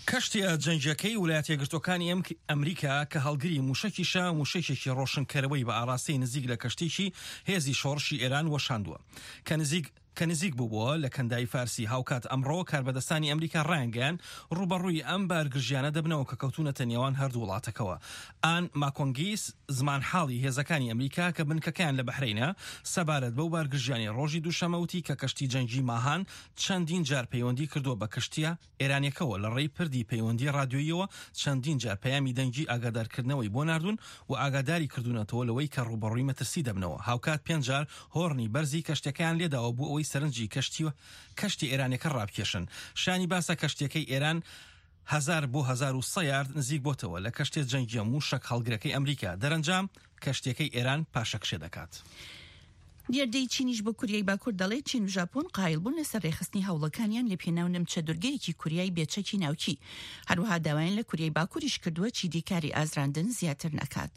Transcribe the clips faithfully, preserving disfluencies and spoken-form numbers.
کەشتی جەنگەکەی ویلایەتە یەکگرتووەکانی ئەمریکا کە هەڵگری موشەکی شا موشەیەکی ڕۆشنکەرەوەی بە ئاراستەی نزیک لە کەشتیشی هێزی شۆڕشی ئێران وەشاندووە کە نزیک کە نزیک بووبووە لە کەندای فارسی هاوکات ئەمڕۆ کاربەدەستانی ئەمریکا ڕایانگەیان ڕوبەڕووی ئەم بارگژیانە دەبنەوە کە کەوتونەتە نێوان هەردوو وڵاتەکەوە. ئان ماکۆنگیس زمان حاڵی هێزەکانی ئەمریکا کە بنکەکەیان لە بەحرینە سەبارەت بەو بارگژیانی ڕۆژی دووشەمەوتی کە کەشتی جەنگی ماهان چەندین جار پەیوەندی کردووە بە کەشتیە ئێرانیەکەوە لە ڕێی پردی پەیوەندی رادیۆییەوە چەندین جار پەیامی دەنگی ئاگادارکردنەوەی بۆ ناردون و ئاگاداری کردوونەتەوە لەوەی کە ڕوبەڕووی مەترسی دەبنەوە. هاوکات پێنج جار هۆڕنی بەرزی کەشتەکەیان لێداوە بوو ئەوەی سەرنجی کەشتی کەشتی ئێرانەکە ڕابکێشن. شانی باسە کەشتەکەی ئێران هەزار بۆ هەزار و سە یارد نزیک بۆتەوە لە کەشتێ جەنگیە موشک هەڵگرەکەی ئەمریکا. دەرەنجام کەشتەکەی ئێران پاشەکشێ دەکات. دیاردەی چینیش بۆ کوریای باکوور دەڵێت چین و ژاپۆن قایل بوون لەسەر ڕێخستنی هەوڵەکانیان لە پێناو نەمچە دورگەیەکی کوریای بێچەکی ناوکی. هەروەها داوایان لە کوریای باکووریش کردووە چیدیکاری ئازراندن زیاتر نەکات.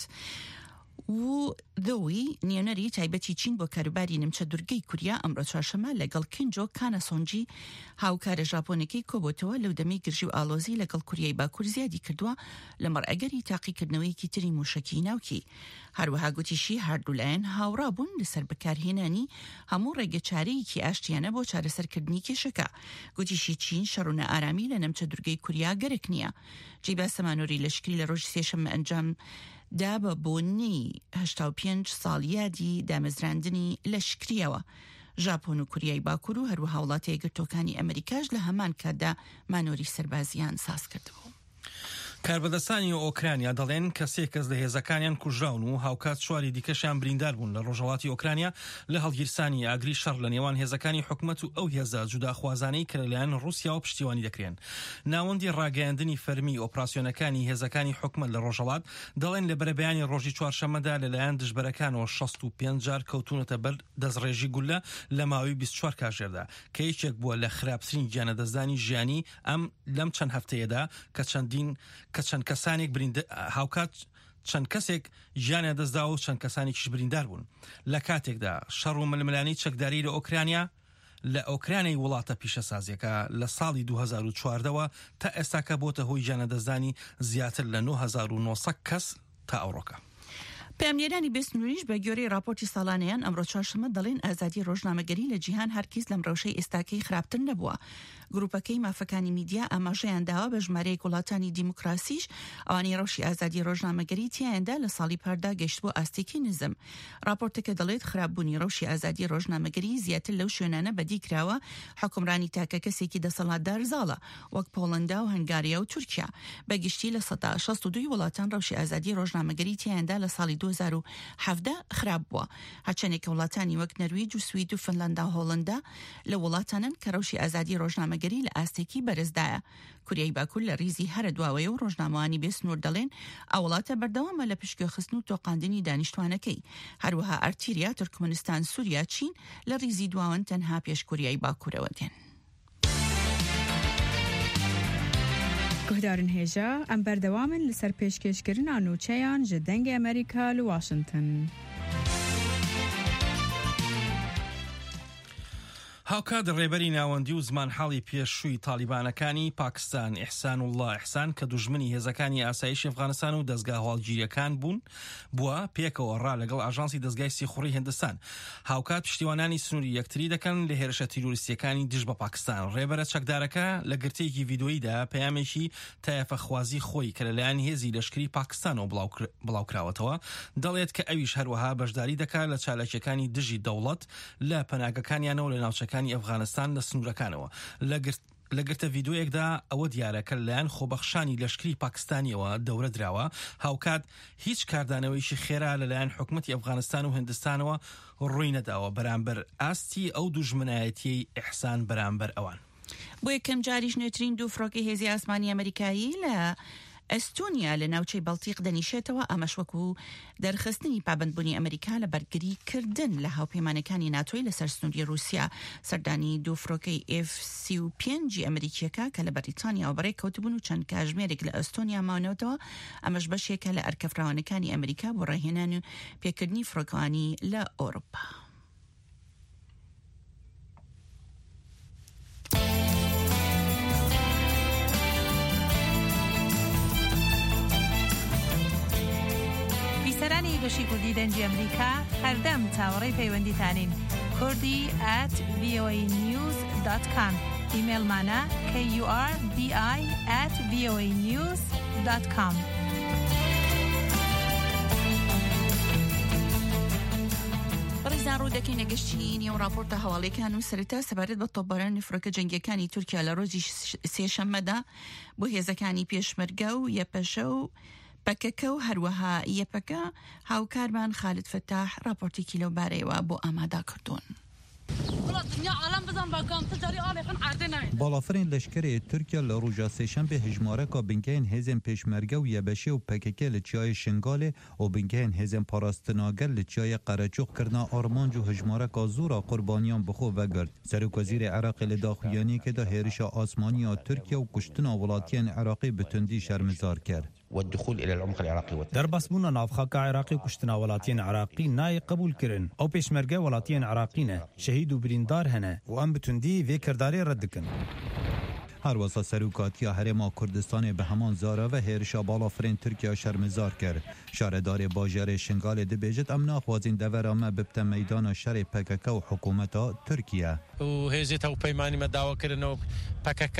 و دەوی نێونەری تایبەتی چین بۆ کاروباری نمچە دورگەی کوریا ئەمڕۆ چوارشەمە لەگەڵ کینجۆ کانەسۆنجی هاوکارە ژاپۆنەکەی کۆبۆتەوە لەو دەمەی گرژی و ئالۆزی لەگەڵ کوریای باکوور زیادی کردووە لە مەڕئەگەری تاقیکردنەوەیەکی تری موشکی ناوکی. هەروەها گوتیشی هەردوولایەن هاوڕا بوون لەسەر بەکارهێنانی هەموو ڕێگەچارەیەکی ئاشتیانە بۆ چارەسەرکردنی کێشەکە. گوتیشی چین شەڕونە ئارامی لە نەمچە دورگەی کوریا گەرەک نییە. جیبا سەمانۆری لەشکری لە ڕۆژی سێشەممە ئەنجام دا بە بۆنی هەشتا و پێنج ساڵ یادی دامەزراندنی لەشکریەوە. ژاپۆن و کوریای باکوور و هەروەها وڵاتە یەکگرتووەکانی ئەمریکاش لە هەمان کاتدا مانۆری سەربازیان ساز کردبوو. کاربەدەستانی ئۆکرانیا دەڵێن کە سێ کەس لە هێزەکانیان کوژراون و هاوکات چواری دیکەشیان بریندار بوون لە ڕۆژهەڵاتی ئۆکرانیا لە هەڵگیرسانی ئاگری شەڕ لە نێوان هێزەکانی حکومەت و ئەو هێزە جوداخوازانەی کە لەلایەن رووسیا و پشتیوانی دەکرێن. ناوەندی ڕاگەیاندنی فەرمی ئۆپراسیۆنەکانی هێزەکانی حکومەت لە ڕۆژهەڵات دەڵێن لە بەرەبەیانی ڕۆژی چوارشەممەدا لەلایەن دژبەرەکانەوە شەست و پێنج جار کەوتونەتە بەر دەستڕێژی گولە لە ماوەی بیست و چوار کاتژێردا کە یەکێک بووە لە خراپترین گیانەدەستدانی ژیانی ئەم لەم چەند هەفتەیەدا کە چەندین کە چەند کەسانێک هاوکات چەند کەسێک ژیانە دەستدا و چەند کەسانێکیش بریندار بوون. لە کاتێکدا شەڕ و ململانی چەکداری لە ئۆکرانیا لە ئۆکرانیای وڵاتە پیشەسازیەکە لە ساڵی دوو هەزار و چواردەوە تا ئێستاکە بۆتە هۆی ژیانە دەستدانی زیاتر لە نۆ هەزار و نۆ سەد کەس تا ئەوڕۆکە. پاملێرانی بێسنووریش بە گۆرەی راپۆرتی ساڵانەیان ئەمڕۆ چوارشەممە دەڵێن ئازادی ڕۆژنامەگەری لە جیهان هەرگیز لەم ڕەوشەی ئێستاکەی خراپتر نەبووە. گروپەکەی مافەکانی میدیا ئاماژەیان داوە بە ژمارەیەک وڵاتانی دیموکراسیش ئەوانەی ڕەوشی ئازادی ڕۆژنامەگەری تیایاندا لە ساڵی پاردا گەشت بۆ ئاستێکی نزم. راپۆرتەکە دەڵێت خراپبوونی ڕەوشی ئازادی ڕۆژنامەگەری زیاتر لەو شوێنانە بەدیکراوە حکومڕانی تاکە کەسێکی دەسەڵاتدار زاڵە وەک پۆڵەندا و هەنگاریا و تورکیا. بەگشتی لە سەدا شەست و دوو وڵاتان ڕەوشی ئازادی ڕۆژنامەگەری تیایاندا لە ساڵی دوو هەزار و حەڤدە خراپ بووە. هەرچەندێک وڵاتانی وەک نەرویج و سوید و فنلەندا و هۆڵندا لە وڵاتانن کە ڕەوشی ئازادی ڕۆژنامەگەری لە ئاستێکی بەرزدایە. کوریای باکوور لە ریزی هەرە دواوەیە و ڕۆژنامەوانی بێسنوور دەڵێن ئەو وڵاتە بەردەوامە لە پشتگوێخستن و تۆقاندنی دانیشتوانەکەی. هەروەها ئەرتیریا، تورکمنستان، سووریا، چین لە ریزی دواوەن تەنها پێش کوریای باکوورەوە دێن. گهدارن هێژە ئەم بەردەوامن لەسەر پێشکەشکردنا نوچەیان ji dengê ئەمریکا لە واشنگتن. هاوکات ڕێبەری ناوەندی و زمان حاڵی پێشووی تالیبانەکانی پاکستان ئیحسان وڵڵا ئیحسان کە دوژمنی هێزەکانی ئاسایشی ئەفغانستان و دەستگا هەواڵگیریەکان بوون بووە پێکەوە ڕا لەگەڵ ئاژانسی دەستگای سیخوڕی هیندستان. هاوکات پشتیوانانی سنووری یەکتری دەکەن لە هێرشە تیرۆریستیەکانی دژ بە پاکستان. ڕێبەرە چەکدارەکە لە گرتەیەکی ڤیدۆییدا پەیامێکی تایەفەخوازی خۆی کە لەلایەن هێزی لەشکری پاکستانەوە بڵاوکراوەتەوە دەڵێت کە ئەویش هەروەها بەشداری دەکات لە چالاکیەکانی دژی دەوڵەت لە پەناگەکانیانەوە لە ناوچەکانی ئەفغانستان لە سنوورەکانەوە. لە گرتە ڤیدۆیەکدا ئەوە دیارەکە لەلایەن خۆبەخشانی لەشکری پاکستانیەوە دەورە دراوە. هاوکات هیچ کاردانەوەیشی خێرا لەلایەن حکومەتی ئەفغانستان و هیندستانەوە ڕووی نەداوە بەرامبەر ئاستی ئەو دوژمنایەتیەی ئیحسان بەرامبەر ئەوان. بۆ یەکەم جاریش نوێترین دوو فڕۆکەی هێزی ئاسمانی ئەمریکایی لە ئەستۆنیا لە ناوچەی بەڵتیق دەنیشێتەوە. ئەمەش وەکو دەرخستنی پابندبوونی ئەمریکا لە بەرگریکردن لە هاوپەیمانەکانی ناتۆی لەسەر سنووری رووسیا. سەردانی دوو فڕۆکەی ئێف سی و پێنج ئەمریکیەکە کە لە بەریتانیا بەڕێک کەوتبوون و چەند کاتژمێرێک لە ئەستۆنیا ماونەوەتەوە. ئەمەش بەشێکە لە ئەرکەفراوانەکانی ئەمریکا بۆ ڕاهێنان و پێکردنی فڕۆکەوانی لە ئەوروپا. بەشی کوردی دەنجی ئەمریکا هەردەم چاوەڕێی پەیوەندیتانین کوردی at v o a news dot com ایمیلمانە kurdi at v o a news dot com. ڕێزان ڕوودەکەی نەگەشتی نیو راپۆرتە هەواڵەکان و سەرەتا سەبارەت بە تۆپباران فڕۆکە جەنگیەکانی تورکیا لە ڕۆژی سێشەممەدا بۆ هێزەکانی پێشمەرگە و یەپەشە و پەکەکە و هەروەها یەپەکە هاوکارمان خالد فتاح راپۆرتێکی لەو بارەیەوە بۆ ئامادا کردوون. بالافرین لشکری ترکیه لروجا سهشنبه هجمارکا بنگهین هزم پیشمرگه و یبشه و پککه لچیای شنگاله و بنگهین هزم پاراستناگر لچیای قرچوق کرنا آرمانج و هجمارکا زورا قربانیان بخو وگرد. سرک وزیر عراق لداخویانی که دا هیرشا آسمانی ترکیه و کشتنا ولاتیان عراقی بتندی شرمزار کرد. والدخول الى العمق العراقي در بسمونا نافخاك عراقي كشتنا ولاتين عراقي ناي قبول كرن او بيشمرگه ولاتين عراقينا شهيد و بريندار هنا و ام بتندي في كرداري ردكن. هر واسا سروکاتیا هرما کردستان به همان زارا و هرشا بالافرین ترکیه شرمزار کرد. شهردار باجر شنگال دبیجت امنا خوازین دورامه ببت میدان شر پکک و حکومتا ترکیه. و هزیت و پیمانی مدعا کردن و پکک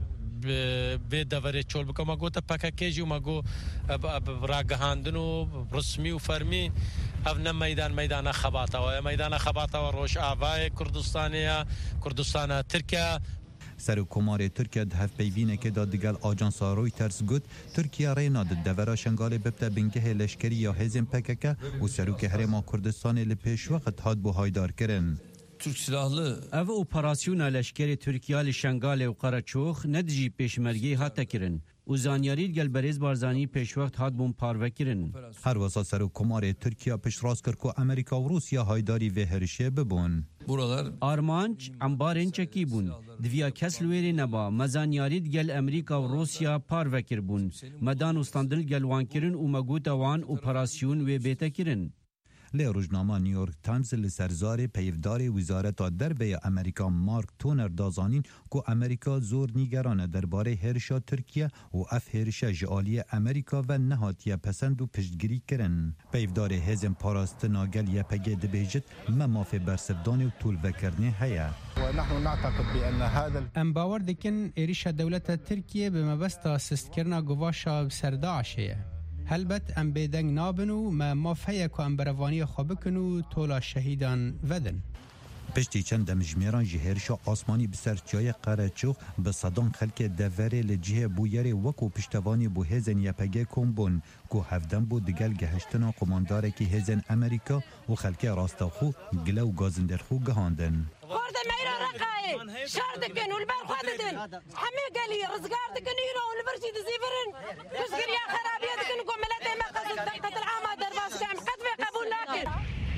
به دوره چول بکم ما گوتا پککیجی و ما گو راگهاندن و رسمی و فرمی افن میدان میدان خباتا و میدان خباتا و روش آوای کردستانیا کردستان ترکیه. سر کمار ترکیه دهف پیوینه که داد دیگل آجانس رویترز گوت ترکیه رینا دورا شنگال ببته بنگه لشکری یا هزم پککه و سروک هرما کردستان لپیش وقت هاد بو هایدار کرن. Türk silahlı ev operasyona leşkerê Tirkiye li Şengalê û Qaraçox nedijî pêşmergê hate kirin û zanyarî gel Berêz Barzanî pêşwext hat bûn parvekirin. Her wasa serokkomarê Tirkiye piştrast kir ku Amerîka û Rûsya haydarî vê herişê bibûn. Buralar armanc embarên çekî bûn. Diviya kes li wêrê neba me zanyarî gel Amerîka û Rûsya parvekir bûn. Medan û standil gel wan kirin û me gote wan operasyon wê bête kirin. لی روزنامه نیویورک تایمز لسرزار پیفدار وزارت دربه امریکا مارک تونر دازانین که امریکا زور نیگرانه درباره هرشا ترکیه و اف هرشا جعالی امریکا و نهاتیه پسند و پشتگیری کرن. پیفدار هزم پاراست ناگل یپگه دبیجت مماف برسفدان و طول وکرنه هیا. ونحن نعتقد بأن هذا ام باور دکن ایریشا دولت ترکیه به مبستا سست کرنا گواشا بسرداعشه. هلبت ام بیدنگ نابنو ما مافهیه که ام بروانی خوابکنو طولا شهیدان ودن. پشتی چند مجمیران جهرشا آسمانی بسرچای قرچوخ به صدان خلک دوره لجه بویری وکو پشتوانی بو هزن یپگه کمبون که هفدن بود دگل گهشتنا قمانداره که هزن امریکا و خلک راستاخو گلو گازندرخو گهاندن. خورده میرا رقای شاردکن والبال خوددن همه قالی رزقاردکن ایرو والبرشید زیفرن تسگریا خرابیتکن قملت ما قصد دقت العامة درباس کام قد قبول لكن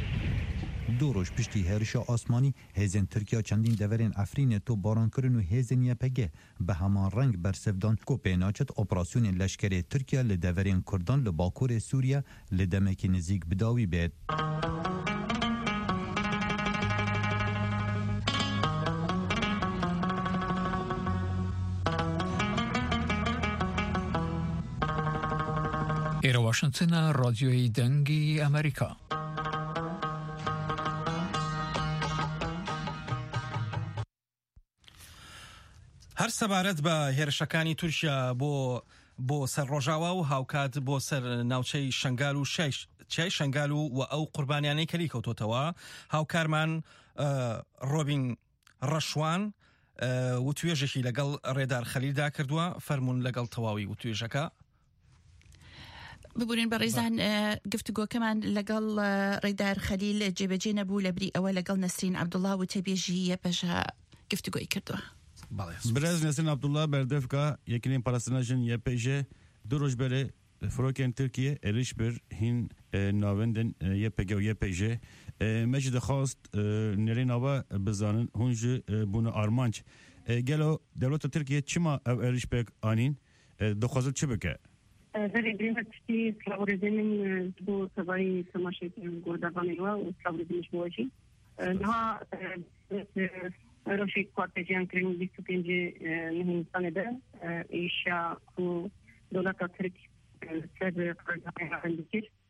دو روز پشتی هرشا آسمانی هزن ترکیه چندین دورین افرین تو باران کرن و هزن یپگه به همان رنگ برسفدان کو پیناچت اپراسیون لشکری ترکیه لدورین کردان لباکور سوریه لدمکی نزیک بداوی بید. ایره واشنطن رادیوی دنگی امریکا. هەر سەبارەت بە هێرشەکانی تورکیا بۆ بۆ سەر ڕۆژاوا و هاوکات بۆ سەر ناوچەی شنگال و چای شنگال و ئەو قوربانیانەی کەلی کەوتۆتەوە هاوکارمان ڕۆبین ڕەشوان و توێژێکی لەگەڵ ڕێدار خەلیلدا کردووە فەرمون لەگەڵ تەواوی و توێژەکە. ببورین بەڕێزان گفتوگۆکەمان لەگەڵ ڕێدار خەلیل جێبەجێ نەبوو لە بری ئەوە لەگەڵ نەسرین عەبدوڵڵا و تەبێژی یەپەژە گفتوگۆی کردووە. برز نسرین عبدالله بردفکا یکینین پاراستناجن یپیجه دو روز بره فروکن ترکیه اریش بر هین ناوندن یپگه و یپیجه مجد خواست نرین آوا بزانن هنج بون آرمانچ گلو دولت ترکیه چما او اریش بک آنین دخوازل چه بکه؟ زری بریم پشتی سلاوریزمین دو سبایی تماشای گردابانی و سلاوریزمش بواجی نها روشی کارتجیان کریم بیست و پنج مهمستانه ده ایشا که دولت ترک سر قرارگاه هندیکر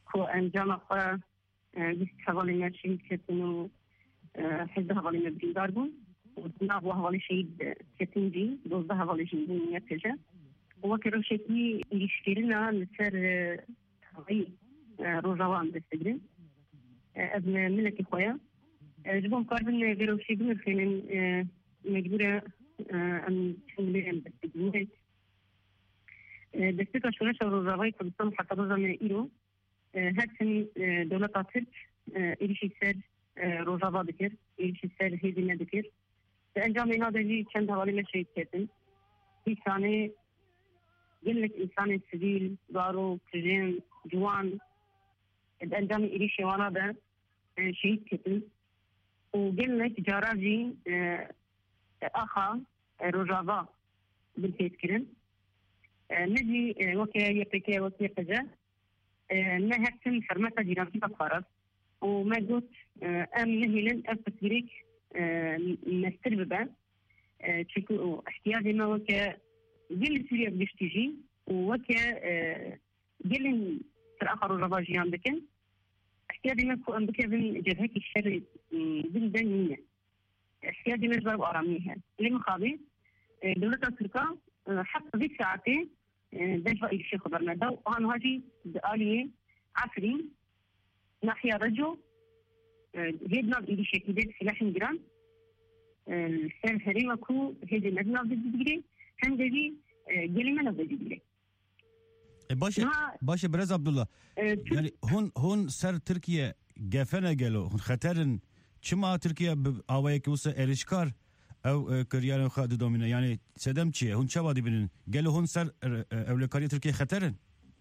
كو انجام خو بیست حوالی نشید کتنو حزب حوالی مبریندار بون و ناب و حوالی شهید کتنجی دوزده حوالی شهید نیت کجا و که روشکی ایشتیرنا لسر تغیی روزاوان دستگرن ابن ملکی خویا جبون کاربن گروشی بن خیلن مجبورة ام تنبيهم دستگرن دستگاه شونش روزاوای کردستان حتی روزا من ایرو هرچن دولت ترک ایشی سر روزاوا دکر ایشی سر هزینه دکر انجام اینا دلی چند حوالی مشهید کردن انسانه گلک انسان سیویل دارو کجن جوان انجام ایشی وانا ده شهید کردن و گلک جاراجی آخا روزاوا بالکیت کردن نجی وکی یپکی وکی یپجه ما هكتم فرمتا جيرانتي بفارس وما قلت أم نهيلن أفتريك نسترببا تشكو احتياجي ما وكا جل سوريا بلشتيجي وكا جل ترأخر الرباجيان بكن احتياجي ما كو أم بكا بن جبهك الشر بن دنيا احتياجي ما جبرب أراميها لمخابي دولة تركا حتى ذيك ساعتين دجوا إيش خبرنا ده وأنا هاجي دقالي عفري ناحية رجو هيدنا إيش كده سلاح جرام السر هريمة كو هيد مدنا بدي هم دبي جلي منا بدي باشه باشه برز عبدالله يعني هون هون سر تركيا جافنا قالوا هون خطرن شما تركيا بأوايك وصل إرشكار او كريان خاد دومينا يعني سدم چيه هون چه وادي بنن قالوا هون سر اولكاريه تركيا خطرن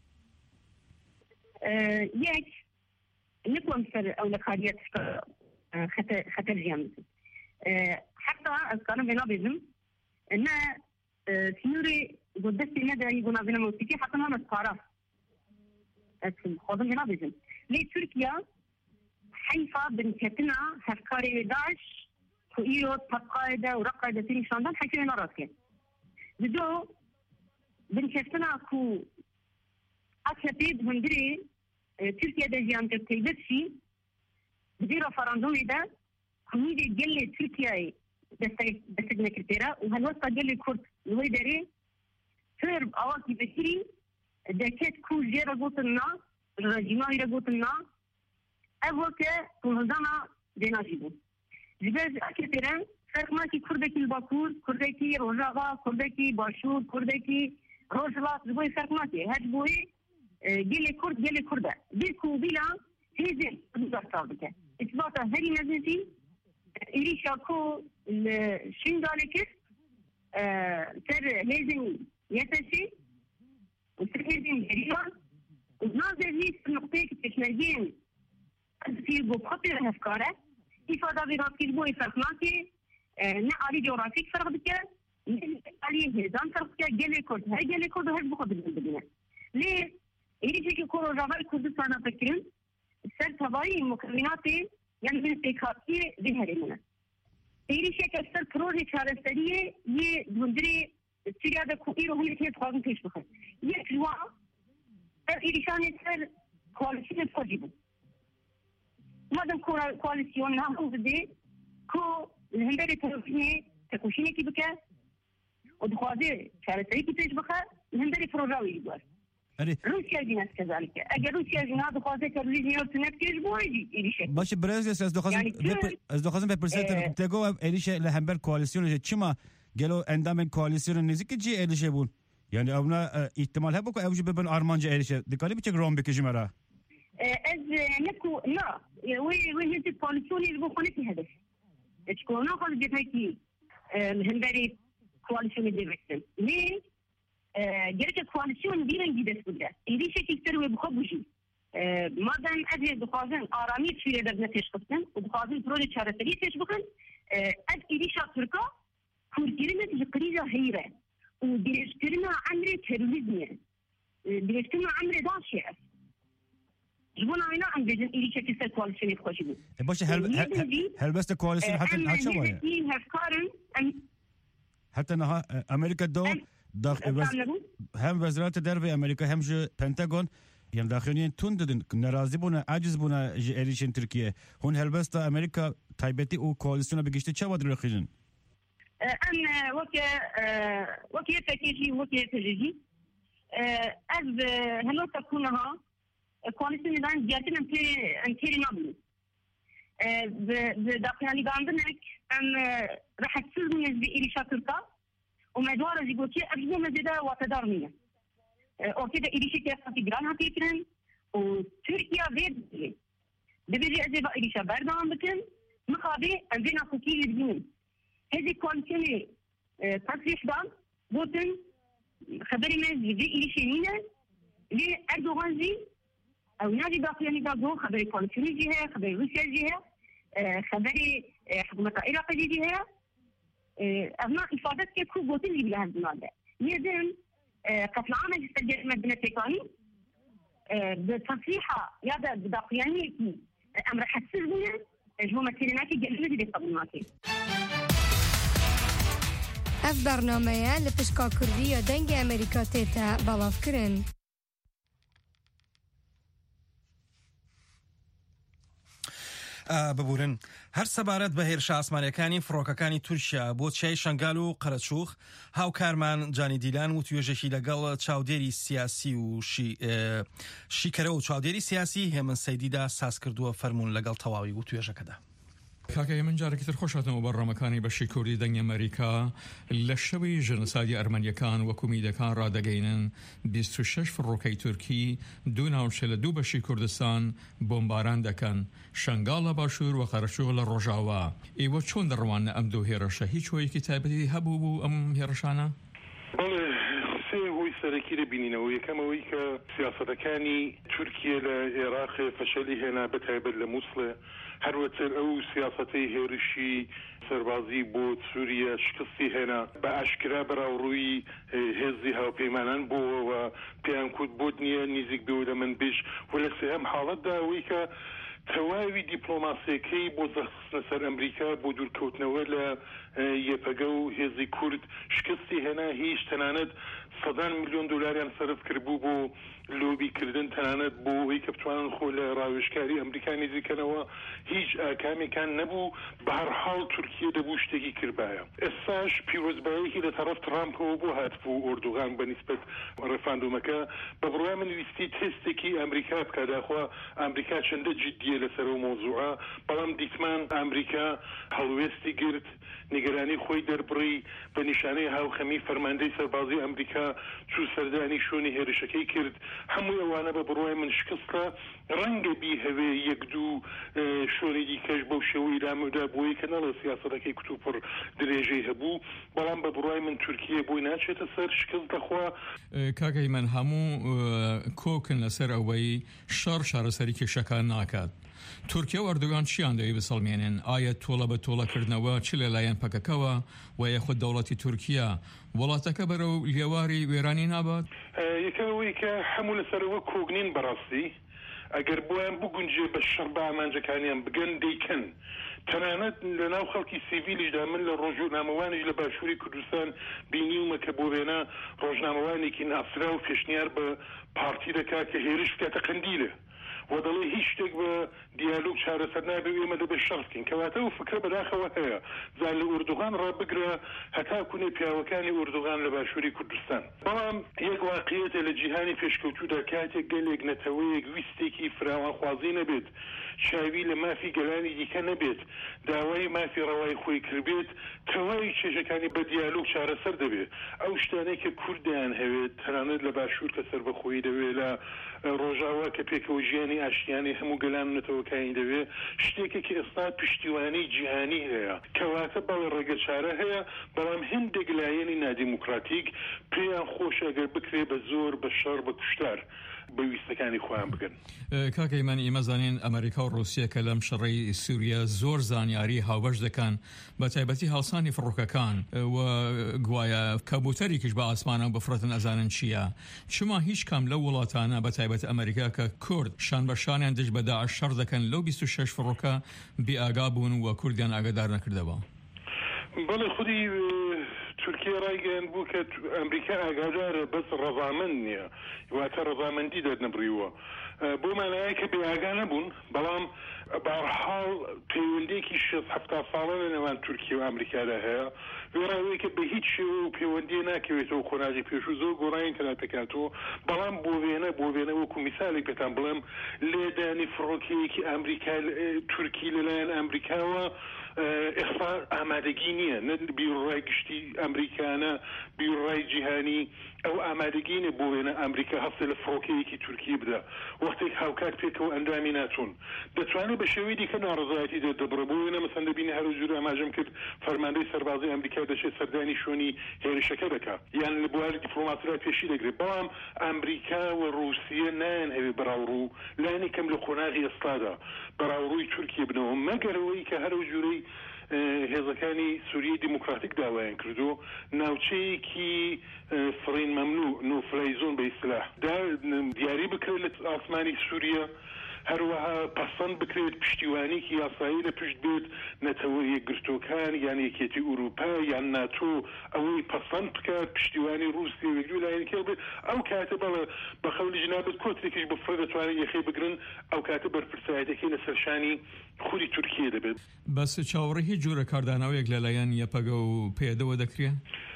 اه ياك نكون سر اولكاريه خطر خطر جامد اه حتى اذكر بنا بيزم ان سيوري قدست ندا يقولنا بنا موسيقى حتى ما مسكارا خذوا بنا بيزم لي تركيا حيفا بنكتنا هفكاري داعش كإيرو تقاعدة ورقاعدة تاني شاندان حكي لنا راسك بدو بنشفتنا كو أكتب هندري تركيا دا جيان تبتيبت شي بدي رفراندومي دا كميدي جلي تركيا دستقنا كرتيرا وهالوسطة جلي كورت نوي داري سرب أواكي بكري داكت كو جيرا قوتنا الرجيماوي رقوتنا أبوكا كنهزانا دينا جيبو جباز أكثرا فرق ما كي كردكي الباكور كردكي روجاغا كردكي باشور كردكي روجلات زبوي فرق ما كي هاد بوي جيلي كرد جيلي كردا بيكو بلا هيزن بزرطابك إثباتا هري مزنتي إريشا كو الشين دالكس سر هيزن يتسي وسر هيزن جريما ونازل ليس النقطة كتشنجين في بخطر هفكارة إفادة براسي بوي فرق ماكي نه عالي جغرافيك فرق بك نه عالي هيزان فرق بك جالي كرد هاي جالي كرد وهاي بخطر بالبدنة ليه؟ إيري شكي كورو جاغاي كردستانا فكرين سر تباي مكوناتي يعني من تكاتي ذهري منه إيري شكي سر بروجي شارستريه يه دندري سيريا دا كوئيرو هم يتهي تخاطن كيش بخير يه كلوا سر إيري شاني سر كواليسين بخجيبو مادام كواليسيون نعم بدي كو الهندري تروحني تكوشيني كي بكا ودخوازي شارستري كي تيش بخير الهندري بروجاوي يدوار روسيا جناس كذلك اگر روسيا جناس دخوازه تروریزمی و تنک تیج بویدی ایریشه باشه برز از دخوازم از دخوازم بپرسید تگو ایریشه لهمبر کواليسيون چما گلو اندام کواليسيون نزدیک جی ایریشه بون yani avna ihtimal hep bu evci beben armanca erişe dikali bir çek rom bikiji mera از نكو لا وي وي هي الكواليسيون اللي بخوني في هدف تكون ناخذ بهيكي الهندري كواليسيون اللي بيكتم ليه جرك الكواليسيون دينا جديد بده اللي شيء يستروي بخبوشي ما دام أجي دخازن آرامی چیره در نتیش کردن و دخازن پروژه چارتری تیش بکن از ایریشا ترکا کورگیرن نتیجه قریجا هیره و دیرشترین عمر تروریزمیه دیرشترین عمر داشیه جبونا اینا هم بجن ایریشا کسر کوالسیونی خوشی بود باشه هل بست کوالسیون حتی حتی شویه حتی نه امریکا دو داخل هم وزارت درو امریکا هم جو پنتاگون يعني داخلين تندن نرازي بونا عاجز بونا إيريشن تركيا هون هلبستا أمريكا تايبتي و كواليسيون بقيشتي شو بدر خيجن أنا وكي وكي تكيجي وكي تجيجي از هنو تكونها كواليسيون دان جاتين أنتي أنتي نابلو بداخلي عندناك أن راح تسلم نسبة إيريشا تركا ومدوار زيجوتي أبدو مزيدا وتدارنية أوكيدا إيريشا كيف تجران هاتيكرن وتركيا بيد بيجي أزيبا إيريشا بردان بكن مخابي عندنا كوكي الدين هذه كونتيني تصريح دان بوتن خبري من زي إيريشا نينا لي أردوغان زي أو نادي داخلي داغو خبري كونتيني جهة خبري روسيا جهة خبري حكومة العراق جهة أما إفادة كيكو بوتن اللي بلها الزنادة يزن قتل عام جسد مدينة تيكاني بتصريحة يادا بداقياني أمر حسر بنا جمع تيرناكي جلسة دي قبلناكي اف برنامه لپشکا کردی یا دنگ امریکا تیتا بلاف کرن. ببورن هەر سەبارەت بە هێرشە ئاسمانیەکانی فڕۆکەکانی تورکیا بۆ چای شنگال و قەرەچووخ هاوکارمان جانی دیلان و توێژێکی لەگەڵ چاودێری سیاسی و شیکەرە و چاودێری سیاسی هێمن سەیدیدا ساز کردووە فەرمونون لەگەڵ تەواوی و توێژەکەدا. کاکەی من جارێکی تر خۆشاتەوە بەڕامەکانی بەشی کوردی دەنگی ئەمریکا لە شەوی ژنەسادی ئەرمەنیەکان وەکو میدەکان ڕادەگەینن بیست و شەش فڕۆکەی تورکی دوو ناوچە لە دوو بەشی کوردستان بۆمباران دەکەن شنگال لە باشوور و قەرەچووغ لە ڕۆژاوا. ئێوە چۆن دەڕوانە ئەم دوو هێرشە هیچ هۆیەکی تایبەتی هەبوو بوو ئەم هێرشانە؟ بەڵێ سێ هۆی سەرەکی دەبینینەوە. یەکەمەوەی کە سیاسەتەکانی تورکیا لە عێراق فەشەلی هێنا بەتایبەت لە مووسڵە هەروەتر ئەو سیاسەتەی هێرشی سەربازی بۆ سووریا شکستی هێنا بە ئاشکرا بەراوڕووی هێزی هاوپەیمانان بووەوە پێیان کوت بۆت نییە نزیک بێ لە من بێش و لە سێهەم حاڵەتدا ئەوەی کە تەواوی دیپلۆماسیەکەی بۆ زەخستنە سەر ئەمریکا بۆ دوورکەوتنەوە لە یەپەگە و هێزی کورد شکستی هێنا هیچ تەنانەت سەدان میلیۆن دۆلاریان سەرف کردبوو بۆ لۆبیکردن تەنانەت بۆ ئەوەی کە بتوانن خۆ لە ڕاوێژکاری ئەمریکا نزیکەنەوە هیچ ئاکامێکان نەبوو. بە هەر حاڵ تورکیا دەبوو شتێکی کردبایە. ئێستاش پیرۆزبایەکی لە تەرەف ترامپەوە بۆ هاتبوو ئۆردوغان بەنسبەت ڕێفاندومەکە بە بڕوای من ویستی تێستێکی ئەمریکا بکە داخوا ئەمریکا چەندە جددیە لەسەر و مۆزوعە بەڵام دیتمان ئەمریکا هەڵوێستی گرت نیگەرانی خۆی دەربڕی بە نیشانەی هاوخەمی فەرماندەی سەربازی ئەمریکا چوو سەردانی شوێنی هێرشەکەی کرد. هەموو ئەوانە بە بڕوای من شکستە ڕەنگە بی هەوێ یەک دوو شوێنێکی کەش بەو شێوەی رامەدا بۆی کە نەڵە سیاسەتەکەی کتوپڕ درێژەی هەبوو بەڵام بە بڕوای من تورکیە بۆی ناچێتە سەر شکست دەخوا. کاکەی من هەموو کۆکن لەسەر ئەوەی شەڕ چارەسەری کێشەکان ناکات. تورکیا و ئەردوغان چیان دەوێت بسەڵمێنن؟ ئایا تۆڵە بە تۆڵەکردنەوە چ لەلایەن پەکەکەوە و یەخود دەوڵەتی تورکیا وڵاتەکە بەرەو لێواری وێرانی نابات؟ یەکەوەی کە هەموو لەسەرەوە کۆگنین بەڕاستی ئەگەر بۆیان بگونجێ بە شەڕ بە ئامانجەکانیان بگەن دەیکەن. تەنانەت لە ناو خەڵکی سیڤیلیشدا من لە ڕۆژنامەوانیش لە باشووری کوردستان بینیومە کە بۆ وێنە ڕۆژنامەوانێکی ناسرا و پێشنیار بە پارتی دەکا کە هێرش بکاتە قەندیلە و دەڵێ هیچ شتێک بە دیالۆگ چارەسەر نابێ ئێمە دەبێت شەڕ بکەین. کەواتە و فکرە بەداخەوە هەیە زان لە ئوردوغان ڕابگرە هەتاکوونێ پیاوەکانی ئوردوغان لە باشووری کوردستان. بەڵام یەک واقعیەتە لە جیهانی پێشکەوتوودا کاتێک گەلێک نەتەوەیەک ویستێکی فراوانخوازی نەبێت چاوی لە مافی گەلانی دیکە نەبێت داوای مافی ڕەوای خۆی کردبێت تەواوی چێژەکانی بە دیالۆگ چارەسەر دەبێت. ئەو شتانەی کە کوردیان هەوێت تەنانەت لە باشوور کە سەر بەخۆی دەوێت لە ڕۆژاوا کە پێکەوە ژیانی ئاشتیانی هەموو گەلان نەتەوەکانی دەوێت شتێکێکی ئێستا پشتیوانەی جیهانی هەیە کەواتە بەڵێ ڕێگە چارە هەیە بەڵام هەندێک لایەنی نادیموکراتیک پێیان خۆش ئەگەر بکرێ بە زۆر بە شەڕ بە کوشتار بەویستەکانی خۆیان بگەن. کاکەی من ئێمە زانین ئەمریکا و رووسیا کە لەم شەڕەی سووریا زۆر زانیاری هاوبەش دەکەن بە تایبەتی هەڵسانی فڕۆکەکان و گوایە کەبوتەرێکیش بە ئاسمانە بفرەتن ئەزانن چییە. چما هیچ کام لەو وڵاتانە بە تایبەت ئەمریکا کە کورد شان بەشانیان دژ بە داعش شەڕ دەکەن لەو بیست و شەش فڕۆکە بێ ئاگا بوون و کوردیان ئاگادار نەکردەوە؟ بەڵێ خودی تورکیا ڕایگەیان بوو کە ئەمریکا ئاگادارە بەس ڕەزامەند نییە واتە ڕەزامەندی دەرنەبڕیوە بۆ مانایە کە بێئاگا نەبوون بەڵام بەهەرحاڵ پەیوەندێکی شەست هەفتا ساڵە لە نێوان تورکیا و ئەمریکادا هەیە وێڕاوەیە کە بە هیچ شێوە و پەیوەندیە ناکەوێتەوە خۆناغی پێشوو زۆر گۆڕاین تەناتەکاتەوە بەڵام بۆ وێنە بۆ وێنە وەکو میساڵێک پێتان بڵێم لێدانی فڕۆکەیەکی ئەمریکا تورکی لەلایەن ئەمریکاوە ئێستا ئامادەگی نییە نە بیرڕای گشتی ئەمریکانە بیرڕای جیهانی ئەو ئامادەگینە بۆ وێنە ئەمریکا هەفتە لە فڕۆکەیەکی تورکی بدە وەختێک هاوکات پێکەوە ئەندامی ناتون دەتوانێت بە شێوەی دیکە ناڕزایەتی دەردەبڕە بۆ وێنە مەسەن دەبینە هەر جوور ئاماژەم کرد فەرماندەی سەربازی ئەمریکا دەچێت سەردانی شوێنی هێرشەکە دەکا یان لە بواری دیپلۆماترا پێشی دەگرێت بەڵام ئەمریکا و رووسیە نایەن هەوێ بەراوڕوو لایەنی کەم لە خۆناغی ئێستادا بەراوڕووی تورکیە بنەوە مەگەرەوەی کە هەر جوورەی هێزەکانی سووریای دیموکراتیک داوایان کردو ناوچەیەکی فڕین مەمنوع نۆفلای زۆن بە ئیسلاح دیاری بکرێت لە ئاسمانی سووریا هەروەها پەسەند بکرێت پشتیوانێکی یاسایی لە پشت بێت نەتەوە یەکگرتوەکان یان یەکێتی ئوروپا یان ناتۆ ئەوەی پەسەند بکات پشتیوانی رووسیا وەگوێ لایەنکە بێت ئەو کاتە بەڵێ بە خەولی جنابەت کۆتێکیش بەفڕێ دەتوانێت یەخێ بگرن ئەو کاتە بەرپرسایەتەکەی لە سەرشانی خوری تورکیە دەبێت بەس چاوەڕێی هیچ جۆرە کاردانەوەیەک لەلایەن یەپەگە و پێدەوە دەکرێت